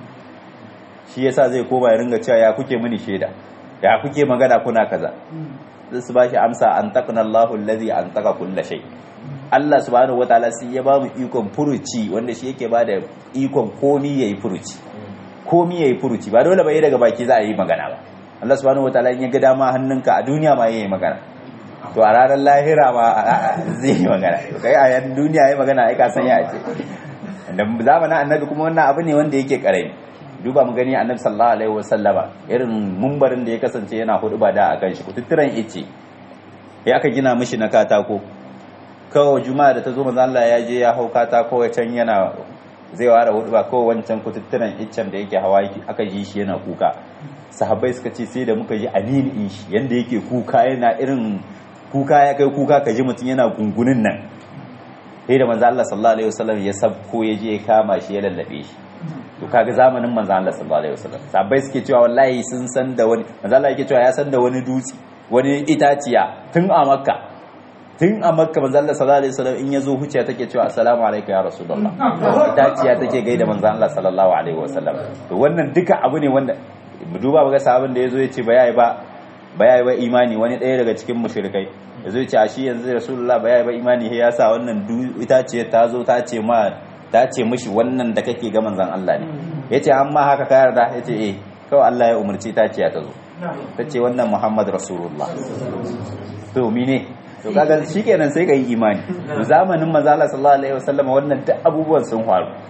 Speaker 2: shi yasa zai koma ya ringa cewa ya kuke mini sheda ya kuke magana kuna kaza zai su bashi amsa an taqna Allahu allazi an taqa kull shay Allah subhanahu wataala sai ya ba mu ikon furuci wanda shi yake ba da ikon komi yayi furuci komi yayi furuci ba dole bai daga baki za a yi magana ba Allah subhanahu wataala in ya ga dama hannunka a duniya ma yayi magana to a ranar lahira ma zai yi magana to kai a yan duniya yayi magana ai ka san ya ce da zamanin annabi kuma wannan abu ne wanda yake karami duba mu gani annabi sallallahu alaihi wasallama irin mumbarin da ya kasance yana huduba da akan shi kututturan ice ya aka gina mishi na katako kawai juma'a da ta zo manzo Allah ya je ya hau katako ya can yana zai ware huduba kawai wancan kututturan iccen da yake hawa aka ji shi yana kuka sahabbai suka ce sai da muka ji amin in shi yanda yake kuka yana irin kuka ya kai kuka ka ji mutum yana gungunin nan sai da manzo Allah sallallahu alaihi wasallam ya sabko ya je ya kama shi ya lallabe shi to kaga zamanin manzo Allah sallallahu alaihi wasallam sahabbai suke cewa wallahi sun san da wani manzo Allah yake cewa ya san da wani dutse wani itaciya tun a Makka tun a Makka manzo Allah sallallahu alaihi wasallam in yazo huciya take cewa assalamu alayka ya rasulullah itaciya take gaida manzo Allah sallallahu alaihi wasallam to wannan duka abu ne wanda mu duba ga sahabin da yazo yace ba yayi ba ba yayi ba imani wani daya daga cikin mushrikai yazo yace a shi yanzu rasulullah ba yayi ba imani sai ya sa wannan itaciya ta zo ta ce ma ta ce mishi wannan da kake ga manzon Allah ne yace amma haka ka yarda yace eh kawai Allah ya umarci itaciya ta zo tace wannan Muhammad rasulullah to mine to kaga shikenan sai kai imani zamanin manzo Allah sallallahu alaihi wasallam wannan duk abubuwan sun faru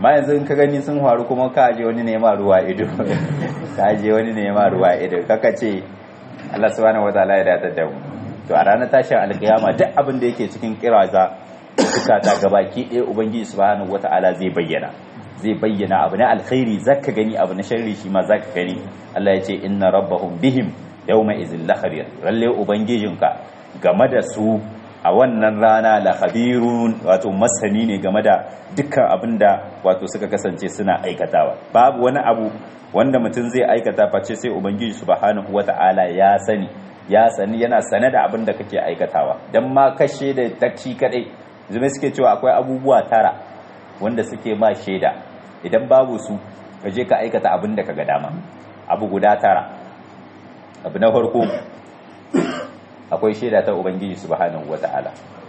Speaker 2: amma yanzu in ka gani sun faru kuma ka je wani nema ruwa ido ka je wani nema ruwa ido kaka ce Allah subhanahu wataala ya dace da mu to a ranar tashin alkiyama duk abin da yake cikin kiraza suka ta gabaki ɗaya ubangiji subhanahu wataala zai bayyana zai bayyana abu na alkhairi zaka gani abu na sharri shi ma zaka gani Allah ya ce inna rabbahum bihim yawma izil lakhabir lalle ubangijinka game da su a wannan rana la khabirun wato masani ne game da dukkan abinda wato suka kasance suna aikatawa babu wani abu wanda mutum zai aikata face sai ubangiji subhanahu wataala ya sani ya sani yana sane da abinda kake aikatawa dan ma kashe da takci kadai zuma suke cewa akwai abubuwa tara wanda suke ma sheda idan babu su kaje ka aikata abinda kaga dama abu guda tara abu na farko akwai shaida ta ubangiji subhanahu wata'ala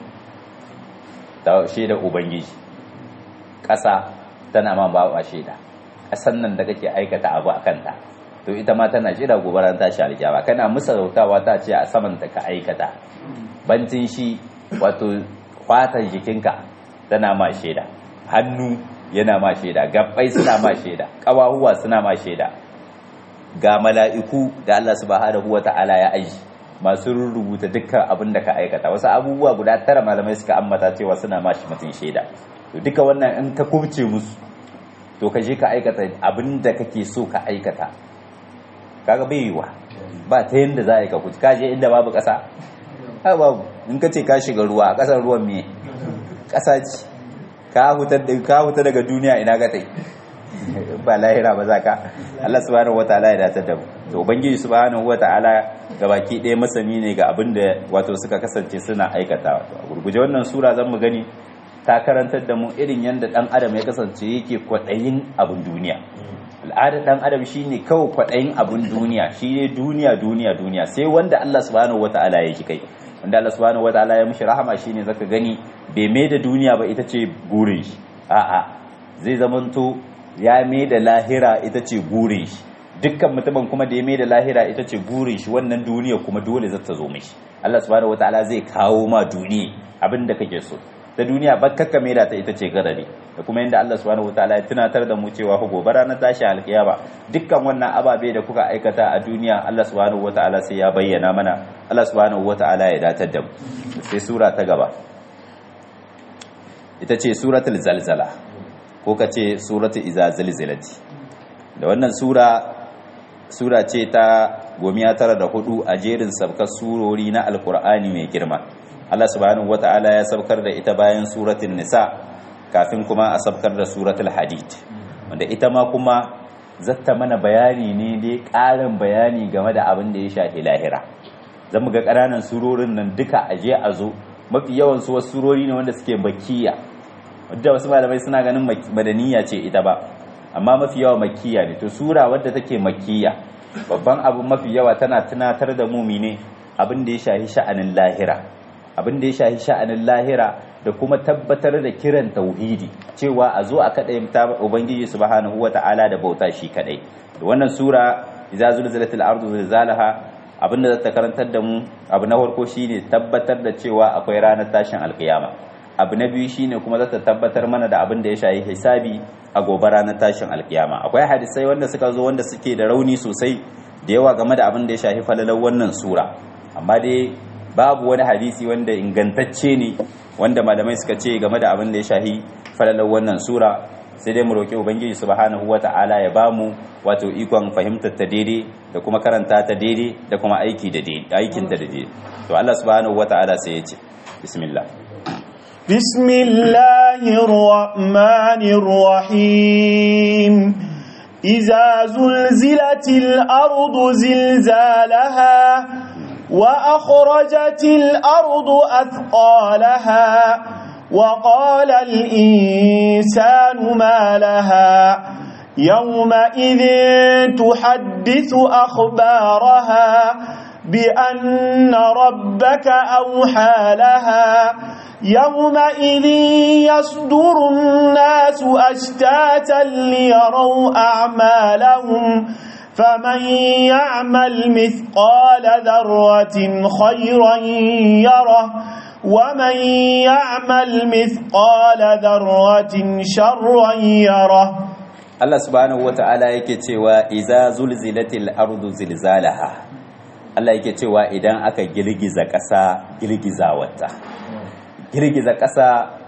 Speaker 2: ta shaida ubangiji ƙasa tana ma ba shaida ƙasan nan da kake aikata abu a kanta to ita ma tana shaida gobaran ta shaljawa kana musautawa ta ce a saman ta ka aikata bantin shi wato fatan jikinka tana ma shaida hannu yana ma shaida gabbai suna ma shaida ƙawahuwa suna ma shaida ga mala'iku da Allah subhanahu wata'ala ya aji masu rubuta dukkan abin da ka aikata wasu abubuwa guda tara malamai suka ambata cewa suna mashi mutum shaida to duka wannan in ka kubce musu to ka je ka aikata abin da kake so ka aikata kaga bai yiwa ba ta yanda za a yi ka kuci ka je inda babu ƙasa ha babu in ka ce ka shiga ruwa a ƙasar ruwan me ƙasa ce ka huta daga duniya ina ka tai ba lahira ba za ka Allah subhanahu wataala ya dace da mu to ubangiji subhanahu wataala gabaki ɗaya masani ne ga abin da wato suka kasance suna aikatawa to a gurguje wannan sura zan mu gani ta karantar da mu irin yanda dan adam ya kasance yake kwadayin abin duniya al'adar dan adam shine kawai kwadayin abin duniya shine duniya duniya duniya sai wanda Allah subhanahu wataala ya ji kai wanda Allah subhanahu wataala ya mishi rahama shine zaka gani bai mai da duniya ba ita ce burin shi a'a zai zamanto ya mai da lahira ita ce burin shi dukkan mutumin kuma da ya mai da lahira ita ce burin shi wannan duniya kuma dole zata zo mishi Allah subhanahu wataala zai kawo ma duniya abinda kake so ta duniya bakkaka mai da ta ita ce garare da kuma yanda Allah subhanahu wataala ya tunatar da mu cewa fa gobe ranar tashi alkiyama dukkan wannan ababe da kuka aikata a duniya Allah subhanahu wataala sai ya bayyana mana Allah subhanahu wataala ya datar da mu sai sura ta gaba ita ce suratul zalzala ko ka ce suratu iza zilzilati da wannan sura sura ce ta gomiya tara da hudu a jerin sabkar surori na alkur'ani mai girma Allah subhanahu wata'ala ya sabkar da ita bayan suratul nisa kafin kuma a sabkar da suratul hadid wanda ita ma kuma zatta mana bayani ne dai ƙarin bayani game da abin da ya shafi lahira zamu ga ƙananan surorin nan duka aje a zo mafi yawan su wasu surori ne wanda suke makkiya wadda wasu malamai suna ganin madaniya ce ita ba amma mafi yawa makkiya ne to sura wadda take makkiya babban abu mafi yawa tana tunatar da mumine abin da ya shahi sha'anin lahira abin da ya shahi sha'anin lahira da kuma tabbatar da kiran tauhidi cewa a zo a kadai ta ubangiji subhanahu wata'ala da bauta shi kadai da wannan sura idza zulzilatil ardu zilzalaha abin da zata karantar da mu abu na farko shine tabbatar da cewa akwai ranar tashin alkiyama abu na biyu shine kuma zata tabbatar mana da abin da ya shahi hisabi a gobe ranar tashin alkiyama akwai hadisai wanda suka zo wanda suke da rauni sosai da yawa game da abin da ya shahi falalar wannan sura amma dai babu wani hadisi wanda ingantacce ne wanda malamai suka ce game da abin da ya shahi falalar wannan sura sai dai mu roki ubangiji subhanahu wata'ala ya bamu wato ikon fahimtar ta daidai da kuma karanta ta daidai da kuma aiki da daidai aikin ta daidai to Allah subhanahu wata'ala sai ya ce bismillah
Speaker 1: بسم الله الرحمن الرحيم إذا زلزلت الأرض زلزالها وأخرجت الأرض أثقالها وقال الإنسان ما لها يومئذ تحدث أخبارها بأن ربك أوحى لها يومئذ يصدر الناس أشتاتا ليروا أعمالهم فمن يعمل مثقال ذرة خيرا يره ومن يعمل مثقال ذرة شرا يره.
Speaker 2: Allah subhanahu wata'ala yake cewa iza zulzilatil ardu zilzalaha. Allah yake cewa idan aka girgiza ƙasa girgizawarta. Girgiza ƙasa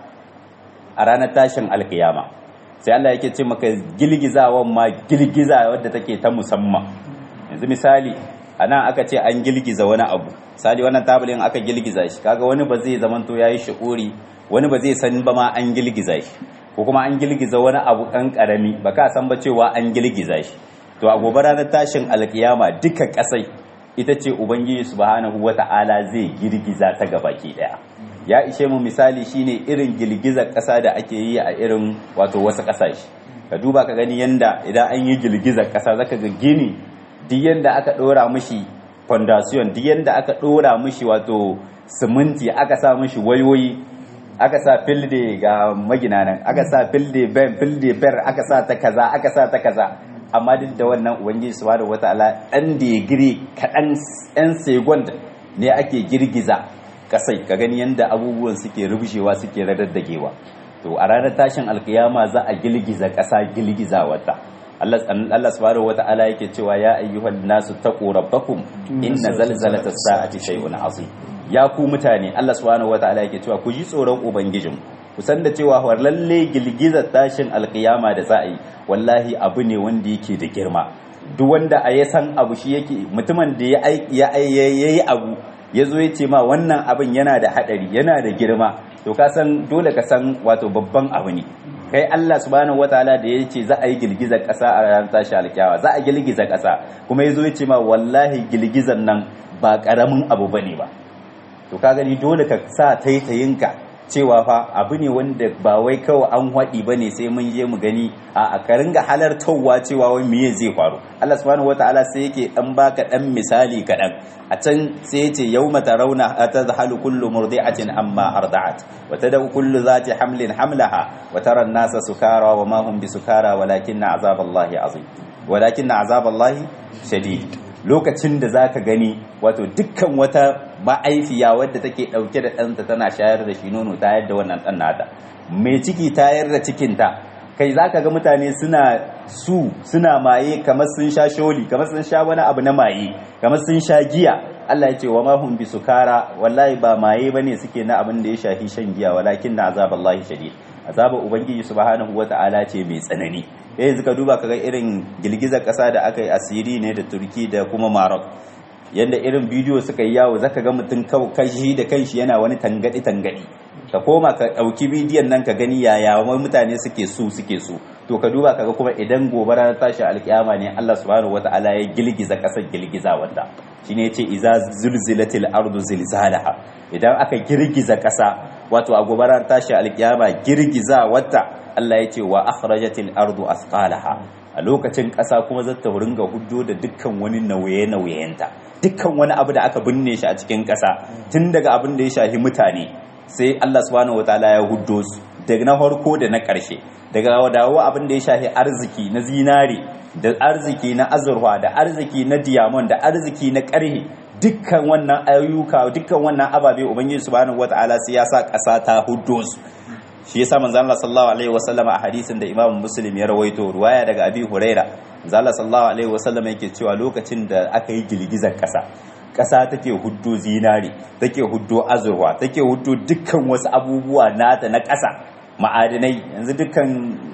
Speaker 2: a ranar tashin alkiyama. Sai Allah yake ce maka girgizawan ma girgiza wadda take ta musamman. Yanzu misali anan aka ce an girgiza wani abu. Misali wannan tabulin aka girgiza shi kaga wani ba zai zamanto yayi shi'uri, wani ba zai san ba ma an girgiza shi. Ko kuma an girgiza wani abu kan karami baka san ba cewa an girgiza shi. To a gobe ranar tashin alkiyama duka kasai ita ce ubangiji subhanahu wata'ala zai girgiza ta gabaki daya. Ya ishe mu misali shine irin girgizar kasa da ake yi a irin wato wasu kasashe. Ka duba ka gani yanda idan an yi girgizar kasa zaka ga gini duk yanda aka dora mishi foundation, duk yanda aka dora mishi wato siminti, aka sa mishi wayoyi, aka sa filde ga magina nan, aka sa filde ben filde ber, aka sa ta kaza aka sa ta kaza, amma duk da wannan ubangiji subhanahu wataala dan digiri kadan yan second ne ake girgiza kasai. Ka gani yanda abubuwan suke rubushewa suke radaddagewa. To a ranar tashin alkiyama za a girgiza kasa girgiza wata. Allah Allah subhanahu wataala yake cewa ya ayyuhan nasu taqu rabbakum inna zalzalatas sa'ati shay'un azim. Ya ku mutane, Allah subhanahu wataala yake cewa ku ji tsoron ubangijin, ku san da cewa war lalle girgizar tashin alkiyama da za a yi wallahi abu ne wanda yake da girma. Duk wanda a ya san abu shi yake, mutumin da ya yayi abu ya zo ya ce ma wannan abin yana da hadari yana da girma, to ka san dole ka san wato babban abu ne. Kai Allah subhanahu wataala da ya ce za a yi girgizar ƙasa a ranar tashi alkiyawa, za a girgiza ƙasa, kuma ya zo ya ce ma wallahi girgizar nan ba ƙaramin abu bane ba. To ka gani dole ka sa taitayinka cewa fa abu ne wanda ba wai kawai an haɗi bane sai mun je mu gani a ka ringa halartarwa cewa wai miye zai faru. Allah subhanahu wataala sai yake dan baka dan misali kaɗan a can sai yace yawma tarawna tadhalu kullu murdi'atin amma arda'at wa tad'u kullu zati hamlin hamlaha wa tara an-nasa sukara wa ma hum bisukara walakinna azaballahi azim walakinna azaballahi shadid. Lokacin da zaka gani wato dukkan wata ma'aifiya wadda take dauke da ɗanta tana shayar da shi nono ta yadda wannan ɗan nata, mai ciki tayar da cikinta, kai zaka ga mutane suna su suna maye kamar sun sha sholi, kamar sun sha wani abu na maye, kamar sun sha giya. Allah ya ce wa ma hum bisukara, wallahi ba maye bane suke na abin da ya shafi shan giya, walakin na azaballahi shadid. Azabar ubangiji subhanahu wata'ala ce mai tsanani. Eh yanzu ka duba kaga irin girgizar kasa da aka yi asiri ne da Turki da kuma Maroc, yanda irin bidiyo suka yi yawo zaka ga mutum kashi da kanshi yana wani tangadi tangadi. Ka koma ka dauki bidiyon nan ka gani yaya mutane suke so suke so. To ka duba kaga kuma idan gobara ta tashi alkiyama ne Allah subhanahu wata'ala ya girgiza kasar girgiza wanda shine yace iza zulzilatil ardu zilzalaha. Idan aka girgiza kasa wato a gobara ta tashi alkiyama girgiza wata, Allah yace wa akhrajatil ardu asqalaha. A lokacin kasa kuma za ta ringa huddo da dukkan wani nauye-nauyenta, dukkan wani abu da aka binne shi a cikin kasa, tun daga abin da ya shafi mutane sai Allah subhanahu wataala ya huddo su, daga na farko da na ƙarshe, daga dawo abin da ya shafi arziki na zinari da arziki na azurfa da arziki na diamond da arziki na ƙarhe, dukkan wannan ayyuka dukkan wannan ababe ubangiji subhanahu wataala sai ya sa ƙasa ta huddo su. Shi yasa manzo Allah sallallahu alaihi wasallam a hadisin da Imam Muslim ya rawaito ruwaya daga Abi Huraira, manzo Allah sallallahu alaihi wasallam yake cewa lokacin da aka yi girgizar ƙasa, ƙasa take huddo zinari, take huddo azurfa, take huddo dukkan wasu abubuwa nata na ƙasa, ma'adinai. Yanzu dukkan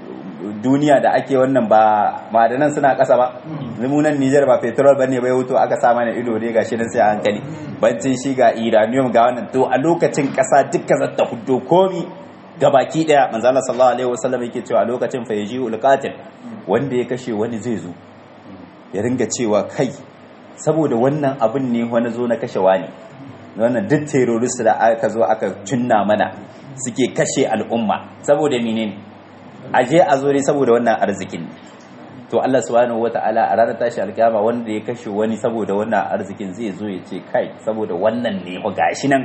Speaker 2: duniya da ake wannan ba ma'adanan suna ƙasa ba, nan Niger ba petrol bane bai wuto aka sa mana ido dai gashi nan sai a hankali, bancin shi ga uranium ga wannan. To a lokacin ƙasa dukkan zata huddo komi gabaki daya. Manzo Allah sallallahu alaihi wasallam yake cewa a lokacin fa yaji'ul qatil, wanda ya kashe wani zai zo ya ringa cewa kai saboda wannan abin ne wani zo na kashe wani, wannan duk terrorist da aka zo aka cinna mana suke kashe al'umma saboda menene, aje a zo ne saboda wannan arzikin. To Allah subhanahu wataala a ranar tashi alkiyama wanda ya kashe wani saboda wannan arzikin zai zo ya ce kai saboda wannan ne gashi nan.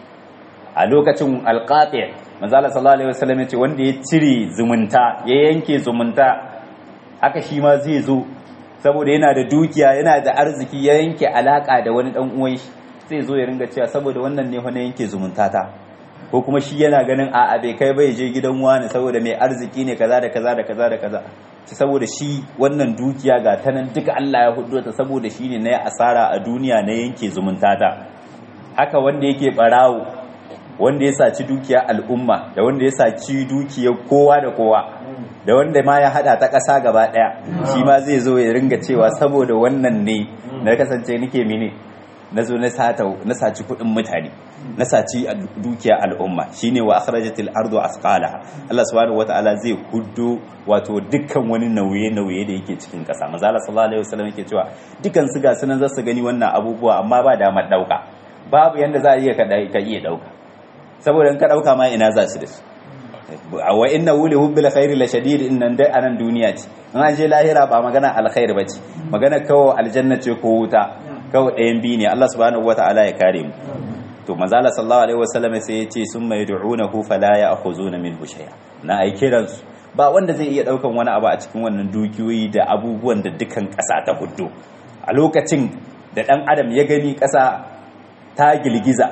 Speaker 2: A lokacin alqati' manzo Allah sallallahu alaihi wasallam ya ce wanda ya cire zumunta ya yanke zumunta haka shi ma zai zo saboda yana da dukiya yana da arziki ya yanke alaka da wani dan uwan shi, zai zo ya ringa cewa saboda wannan ne wani yanke zumunta ta. ko kuma shi yana ganin a'a bai kai bai je gidan wani saboda mai arziki ne kaza da kaza da kaza da kaza saboda shi wannan dukiya ga ta nan duka Allah ya hudo ta saboda shi ne na asara a duniya na yanke zumunta ta. Haka wanda yake barawo, wanda ya saci dukiya al'umma da wanda ya saci dukiyar kowa da kowa da wanda ma ya hada ta ƙasa gaba ɗaya, shi ma zai zo ya ringa cewa saboda wannan ne na kasance nake mene na zo na saci kuɗin mutane, na saci dukiya al'umma. shine wa akhrajatil ardu asqalaha, Allah subhanahu wataala zai huddo wato dukkan wani nauye-nauye da yake cikin ƙasa. Manzo Allah sallallahu alaihi wasallam yake cewa dukkan su ga sunan za su gani wannan abubuwa amma ba damar dauka, babu yanda za a iya ka iya dauka, saboda in ka dauka ma ina za su da su. wa inna wuli hubbil khairi la shadid, innan dai anan duniya ce, in an je lahira ba magana alkhair bace, magana kawo aljanna ce ko wuta, kawo ɗayan biyu ne. Allah subhanahu wataala ya kare mu. to manzo Allah sallallahu alaihi wasallam sai ya ce summa yad'unahu fala ya'khuzuna minhu shay'a, na ai kiran su ba wanda zai iya daukan wani abu a cikin wannan dukiyoyi da abubuwan da dukan ƙasa ta huddo. A lokacin da dan adam ya gani ƙasa ta girgiza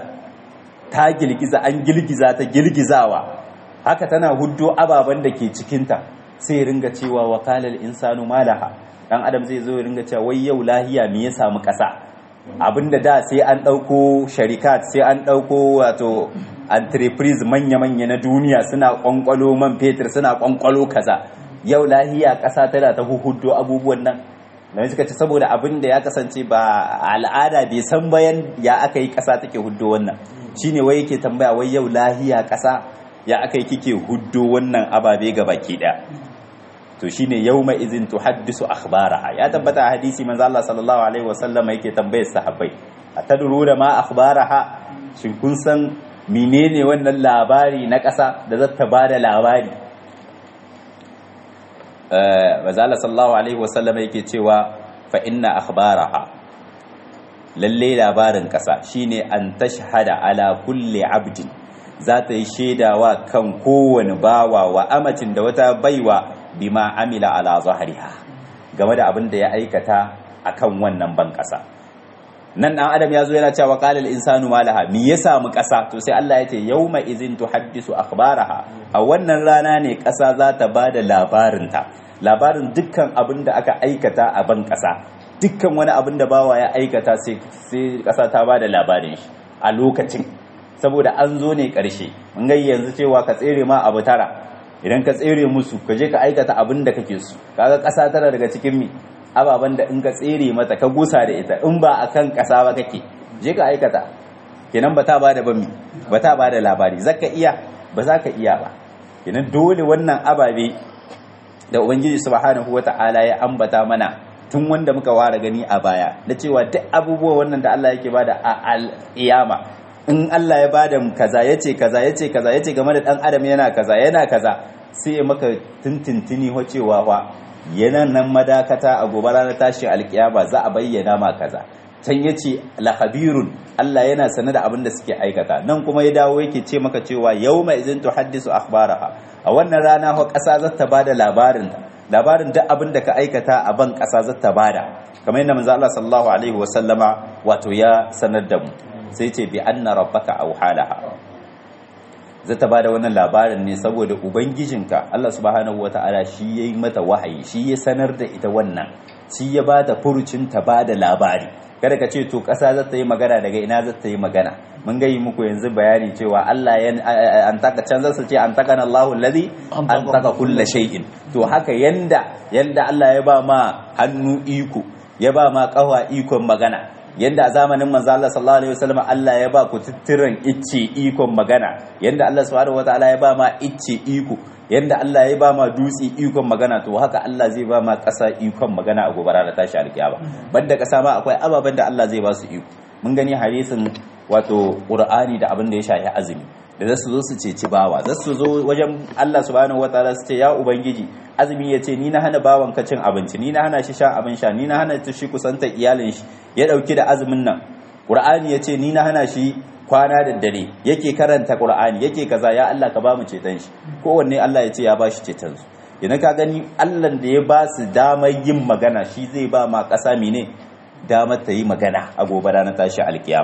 Speaker 2: ta girgiza an girgiza ta girgizawa, haka tana huddo ababen da ke cikinta, sai ringa cewa wa qalal insanu malaha, dan adam zai zo ya ringa cewa wai yau lahiya me ya samu ƙasa. Abinda da sai an ɗauko sharikat, sai an ɗauko wato entreprise manya-manya na duniya suna ƙwanƙwalo man fetur, suna ƙwanƙwalo kaza, yau lahiya ƙasa tana ta huhuddo abubuwan nan. da suka ce saboda abin da ya kasance ba al'ada bai san bayan ya aka yi ƙasa take huddo wannan, shine wai yake tambaya wai yau lahiya ƙasa ya aka yi kike huddo wannan ababe ga baki ɗaya. to shine yawma idhin tuhaddisu akhbaraha, ya tabbata a hadisi manzo Allah sallallahu alaihi wasallam yake tambayar sahabbai atadruna ma akhbaraha, shin kun san menene wannan labari na ƙasa da zata bada labari? manzo Allah sallallahu alaihi wasallam yake cewa fa inna akhbaraha, lalle labarin ƙasa shine an tashhada ala kulli abdin, za ta yi shaidawa kan kowane bawa wa amatin da wata baiwa bima amila ala zahriha, game da abin da ya aikata akan wannan ban ƙasa. nan dan adam ya zo yana cewa qalal insanu malaha, me ya samu ƙasa? to sai Allah ya ce yawma idhin tuhaddisu akhbaraha, a wannan rana ne ƙasa za ta bada labarin ta, labarin dukkan abin da aka aikata a ban ƙasa, dukkan wani abin da bawa ya aikata sai sai ƙasa ta bada labarin shi a lokacin, saboda an zo ne ƙarshe. mun ga yanzu cewa ka tsere ma abu tara, idan ka tsere musu ka je ka aikata abin da kake so, kaga ƙasa tana daga cikin mi ababen da in ka tsere mata ka gusa da ita, in ba akan ƙasa ba kake je ka aikata, kenan ba ta bada bami ba ta bada labari, zaka iya ba za ka iya ba. kenan dole wannan ababe da ubangiji subhanahu wata'ala ya ambata mana tun wanda muka ware gani a baya, na cewa duk abubuwa wannan da Allah yake bada a al-iyama, in Allah ya bada kaza yace kaza yace kaza yace game da dan adam yana kaza yana kaza, sai ya maka tintintini ho cewa fa yana nan madakata a gobe ranar tashi alkiyama za a bayyana ma kaza. Can yace la khabirun, Allah yana sanar da abin da suke aikata. Nan kuma ya dawo yake ce maka cewa yawma idzin tuhaddisu akhbaraha, a wannan rana ho kasa za ta bada labarin labarin duk abin da ka aikata a ban kasa za ta bada, kamar yadda manzo Allah sallallahu alaihi wasallama wato ya sanar da mu. sai ce bi anna rabbaka awhalaha, zata bada wannan labarin ne saboda ubangijinka Allah subhanahu wataala shi yayi mata wahayi, shi ya sanar da ita wannan, shi ya bata furucin ta bada labari. kada ka ce to kasa zata yi magana, daga ina zata yi magana? mun ga yi muku yanzu bayani cewa Allah ya an taka can zasu ce an taka Allahu allazi an taka kullu shay'in. to haka yanda yanda Allah ya ba ma hannu iko, ya ba ma kawa ikon magana, yanda a zamanin manzo Allah sallallahu alaihi wasallam Allah ya ba ku tittiran icce ikon magana, yanda Allah subhanahu wataala ya ba ma icce iko, yanda Allah ya ba ma dutse ikon magana, to haka Allah zai ba ma ƙasa ikon magana a gobara da tashi alkiyama. banda ƙasa ma akwai ababen da Allah zai ba su iko. mun gani hadisin wato Qur'ani da abin da ya shafi azumi, da zasu zo su ceci bawa, zasu zo wajen Allah subhanahu wataala su ce ya ubangiji, azumi ya ce ni na hana bawan ka cin abinci, ni na hana shi sha abin sha, ni na hana shi kusanta iyalin shi, ya dauki da azumin nan. Qur'ani ya ce ni na hana shi kwana da dare, yake karanta Qur'ani, yake kaza, ya Allah ka ba mu ceton shi. kowanne Allah ya ce ya ba shi ceton su. idan ka gani Allah da ya ba su damar yin magana, shi zai ba ma ƙasa mene damar ta yi magana a gobe ranar tashi alkiyama.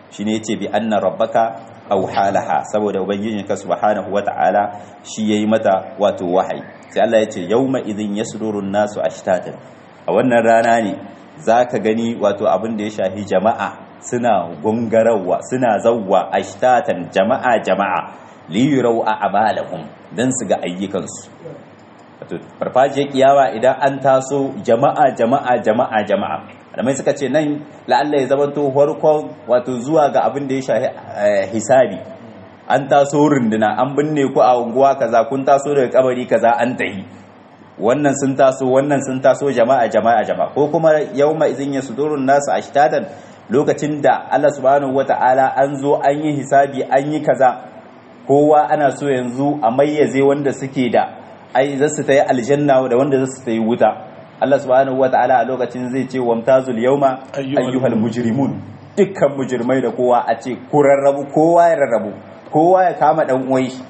Speaker 2: shine yace bi anna rabbaka aw halaha saboda ubangijinka subhanahu wata'ala shi yayi mata wato wahayi sai Allah yace yawma idhin yasdurun nasu ashtatan a wannan rana ne zaka gani wato abin da ya shahi jama'a suna gungarawa suna zawwa ashtatan jama'a jama'a li yurau a'malahum dan su ga ayyukansu wato farfajiyar kiyawa idan an taso jama'a jama'a jama'a jama'a malamai suka ce nan la'alla ya zamanto farkon wato zuwa ga abin da ya shahi hisabi an taso runduna an binne ku a unguwa kaza kun taso daga kabari kaza an tahi wannan sun taso wannan sun taso jama'a jama'a jama'a ko kuma yauma izin yasdurun nasu ashtatan lokacin da Allah subhanahu wata'ala an zo an yi hisabi an yi kaza kowa ana so yanzu a mayyaze wanda suke da ai zasu tayi aljanna da wanda zasu tayi wuta Allah subhanahu wata'ala a lokacin zai ce wamtazul yawma ayyuhal mujrimun dukkan mujrimai da kowa a ce ku rarrabu kowa ya rarrabu kowa ya kama dan uwan shi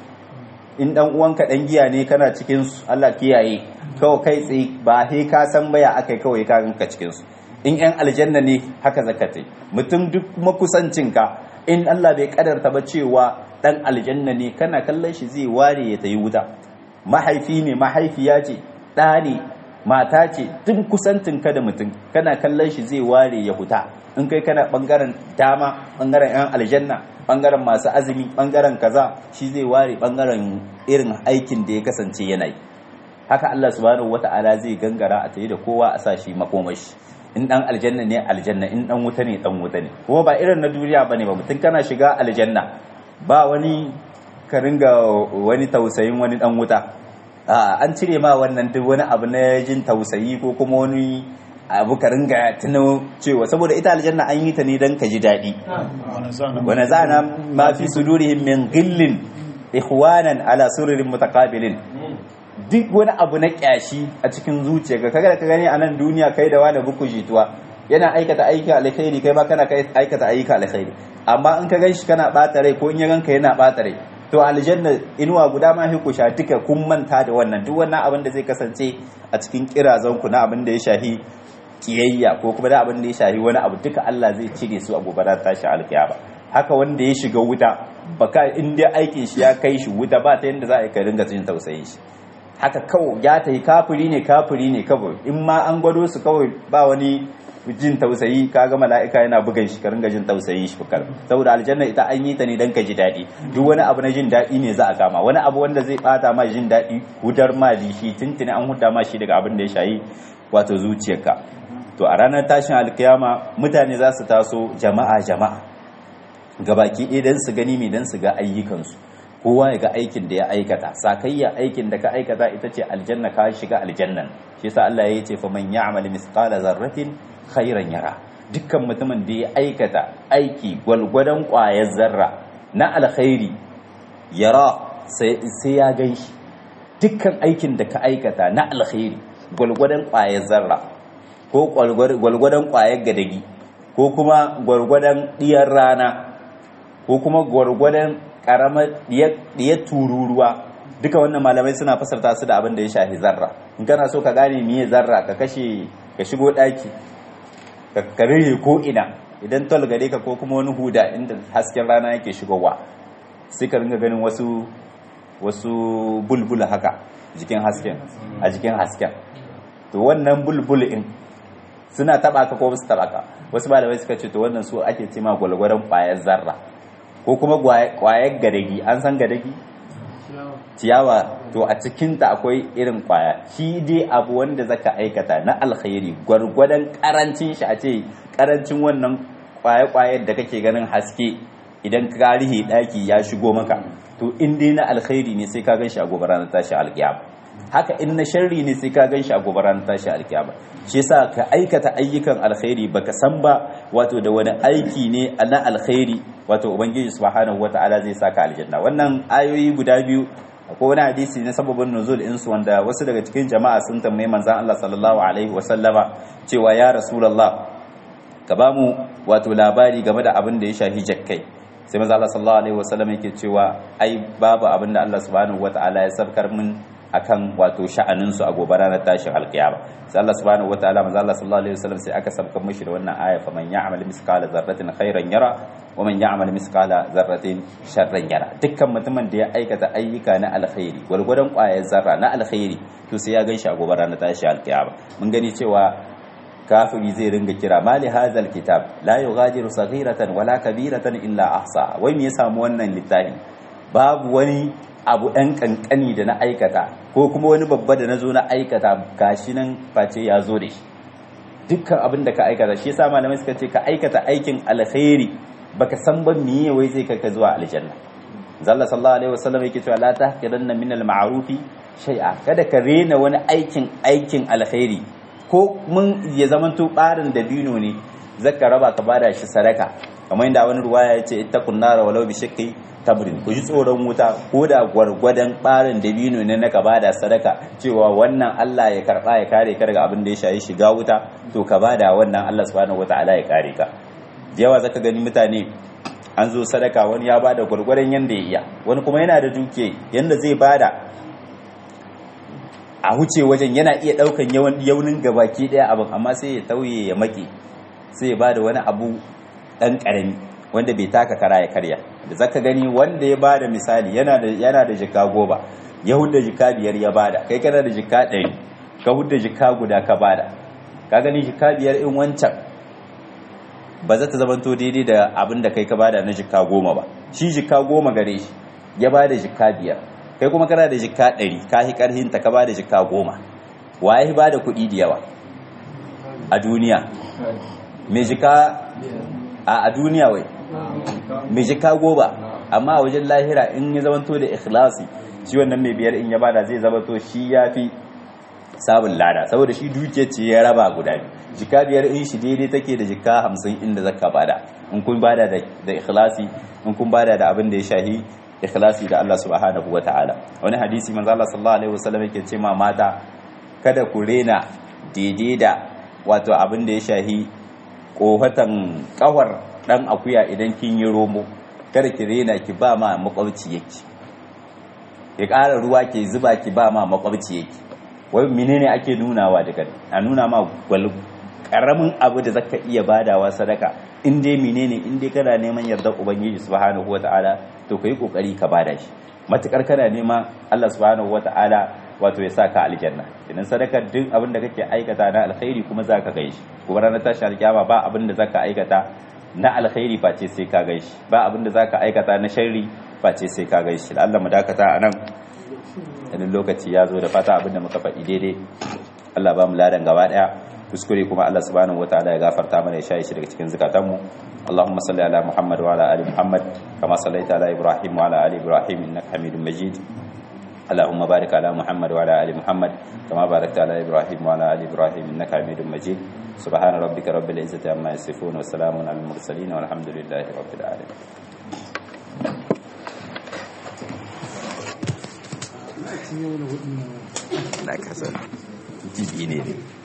Speaker 2: in dan uwanka dan giya ne kana cikin su Allah kiyaye kawai kai tsaye ba he ka san baya akai kawai ka ganka cikin su in yan aljanna ne haka zakatai mutum duk makusancinka in Allah bai kadarta ba cewa dan aljanna ne kana kallon shi zai ware ya tayi wuta mahaifi ne mahaifiya ce da ne mata ce tun kusantinka da mutum kana kallon shi zai ware ya huta in kai kana bangaren dama bangaren yan aljanna bangaren masu azumi bangaren kaza shi zai ware bangaren irin aikin da ya kasance yana yi haka Allah subhanahu wata'ala zai gangara a tayi da kowa a sa shi makomashi in dan aljanna ne aljanna in dan wuta ne dan wuta ne kuma ba irin na duniya bane ba mutum kana shiga aljanna ba wani ka ringa wani tausayin wani dan wuta an cire ma wannan duk wani abu na jin tausayi ko kuma wani abu ka ringa tuno cewa saboda ita aljanna an yi ta ne don ka ji daɗi wani zana ma fi sudurihim min gillin ikhwanan ala sururin mutaqabilin duk wani abu na kyashi a cikin zuciya ka kaga da ka gani a nan duniya kai da wani buku jituwa yana aikata aiki alkhairi kai ba kana aikata aiki alkhairi amma in ka ganshi kana bata rai ko in ya ganka yana bata rai to aljanna inuwa guda ma ku sha duka kun manta da wannan duk wannan abin da zai kasance a cikin kirazan ku na abin da ya shahi kiyayya ko kuma da abin da ya shahi wani abu duka Allah zai cire su a gobe da tashi alkiyama haka wanda ya shiga wuta baka in dai aikin shi ya kai shi wuta ba ta yanda za a yi ka ringa jin tausayin shi haka kawai ya tayi kafiri ne kafiri ne kawai in ma an gwado su kawai ba wani jin tausayi kaga mala'ika yana bugan shi ka ringa jin tausayin shi fukar saboda aljanna ita an yi ta ne dan ka ji dadi duk wani abu na jin dadi ne za a kama wani abu wanda zai bata ma jin dadi hudar ma shi tuntuni an huda ma shi daga abin da ya shayi wato zuciyarka to a ranar tashin alkiyama mutane za su taso jama'a jama'a gabaki ɗaya dan su gani mai dan su ga ayyukansu kowa ya ga aikin da ya aikata sakayya aikin da ka aikata ita ce aljanna ka shiga aljannan shi yasa Allah ya ce fa man ya'mal mithqala zarratin khairan yara dukkan mutumin da ya aikata aiki gwalgwadon ƙwayar zarra na alkhairi yara sai ya gan shi dukkan aikin da ka aikata na alkhairi gwalgwadon ƙwayar zarra ko gwalgwadon ƙwayar gadagi ko kuma gwalgwadon diyar rana ko kuma gwalgwadon karamar diyar tururuwa duka wannan malamai suna fasarta su da abin da ya shafi zarra in kana so ka gane miye zarra ka kashe ka shigo daki ka rere ko ina idan tol gare ka ko kuma wani huda inda hasken rana yake shigowa sai ka ringa ganin wasu wasu bulbul haka jikin hasken a jikin hasken to wannan bulbul in suna taba ka ko su taba ka wasu malamai suka ce to wannan su ake cema gwalgwaron kwayar zarra ko kuma kwayar gadagi an san gadagi ciyawa to a cikinta akwai irin kwaya shi dai abu wanda zaka aikata na alkhairi gwargwadon karancin shi a ce karancin wannan kwaye-kwaye da kake ganin haske idan ka rihe daki ya shigo maka to in dai na alkhairi ne sai ka gan shi a gobe ranar tashi alkiyama haka in na sharri ne sai ka gan shi a gobe ranar tashi alkiyama shi yasa ka aikata ayyukan alkhairi baka san ba wato da wani aiki ne na alkhairi wato ubangiji subhanahu wataala zai saka aljanna wannan ayoyi guda biyu akwai wani hadisi na sababin nuzul insu wanda wasu daga cikin jama'a sun tambaye manzon Allah sallallahu alaihi wa sallama cewa ya rasulullah ka ba mu wato labari game da abin da ya shafi jakkai sai manzon Allah sallallahu alaihi wa sallama yake cewa ai babu abin da Allah subhanahu wataala ya sabkar min akan wato sha'anin su a gobe ranar tashin alkiyama sai Allah subhanahu wataala manzo Allah sallallahu alaihi wasallam sai aka sabkan mishi da wannan aya fa man ya'mal misqala zarratin khairan yara wa man ya'mal misqala zarratin sharran yara dukkan mutumin da ya aikata ayyuka na alkhairi gwargwadon ƙwayar zarra na alkhairi to sai ya ganshi a gobe ranar tashin alkiyama mun gani cewa kafiri zai ringa kira mali hazal kitab la yughadiru saghiratan wala kabiratan illa ahsa wai me ya samu wannan littafi babu wani abu ɗan ƙanƙani da na aikata ko kuma wani babba da na zo na aikata gashi nan face ya zo da shi dukkan abin da ka aikata shi yasa malamai suka ce ka aikata aikin alkhairi baka san ban miye wai zai kai ka zuwa aljanna zalla sallallahu alaihi wasallam yake cewa la tahqiranna min al-ma'rufi shay'a kada ka rena wani aikin aikin alkhairi ko mun ya zamanto barin dabino ne zaka raba ka bada shi sadaka kamar inda wani ruwaya yace ittaqun nara walau bi shakki tabrin ku ji tsoron wuta ko da gwargwadon barin dabino ne na ka bada sadaka cewa wannan Allah ya karba ya kare ka daga abin da ya shayi shiga wuta to ka bada wannan Allah subhanahu wataala ya kare ka yawa zaka gani mutane an zo sadaka wani ya bada gwargwadon yanda ya iya wani kuma yana da duke yanda zai bada a huce wajen yana iya daukan yawan yaunin gabaki daya abin amma sai ya tauye ya maki sai ya bada wani abu dan karami wanda bai taka kara ya karya da zaka gani wanda ya bada misali yana da yana da jika goma ya hudda jika biyar ya bada kai kana da jika ɗari ka hudda jika guda ka bada ka gani jika biyar in wancan ba za ta zamanto daidai da abin da kai ka bada na jika goma ba shi jika goma gare shi ya bada jika biyar kai kuma kana da jika ɗari ka hi karhin ta ka bada jika goma waye bada kuɗi da yawa a duniya me jika a duniya wai mai jika goba amma a wajen lahira in ya zamanto da ikhlasi shi wannan mai biyar in ya bada zai zamanto shi ya fi sabon lada saboda shi duke ce ya raba guda biyu jika biyar in shi daidai take da jika hamsin inda zaka bada in kun bada da ikhlasi in kun bada da abin da ya shahi ikhlasi da Allah subhanahu wa ta'ala wani hadisi manzo Allah sallallahu alaihi wasallam yake ce ma mata kada ku rena daidai da wato abin da ya shahi kohatan kawar dan akuya idan kin yi romo kada ki rena ki ba ma makwabci yake ki ƙara ruwa ki zuba ki ba ma makwabci yake wai menene ake nunawa daga a nuna ma gwal karamin abu da zaka iya badawa sadaka in dai menene in dai kana neman yardar ubangiji subhanahu wataala to kai kokari ka bada shi matukar kana nema Allah subhanahu wataala wato ya saka aljanna idan sadaka duk abin da kake aikata na alkhairi kuma zaka gaishi kuma ranar tashi alkiyama ba abin da zaka aikata na alkhairi face sai ka gaishi ba abin da zaka aikata na sharri face sai ka gaishi Allah mu dakata anan idan lokaci ya zo da fata abin da muka faɗi daidai Allah ba mu ladan gaba daya kuskure kuma Allah subhanahu wataala ya gafarta mana ya shaye shi daga cikin zakatanmu Allahumma salli ala Muhammad wa ala ali Muhammad kama sallaita ala Ibrahim wa ala ali Ibrahim innaka Hamidum Majid اللهم بارك على محمد وعلى ال محمد كما باركت على ابراهيم وعلى ال ابراهيم انك حميد مجيد سبحان ربك رب العزه عما يصفون وسلام على المرسلين والحمد لله رب العالمين لا كسر جيبي ne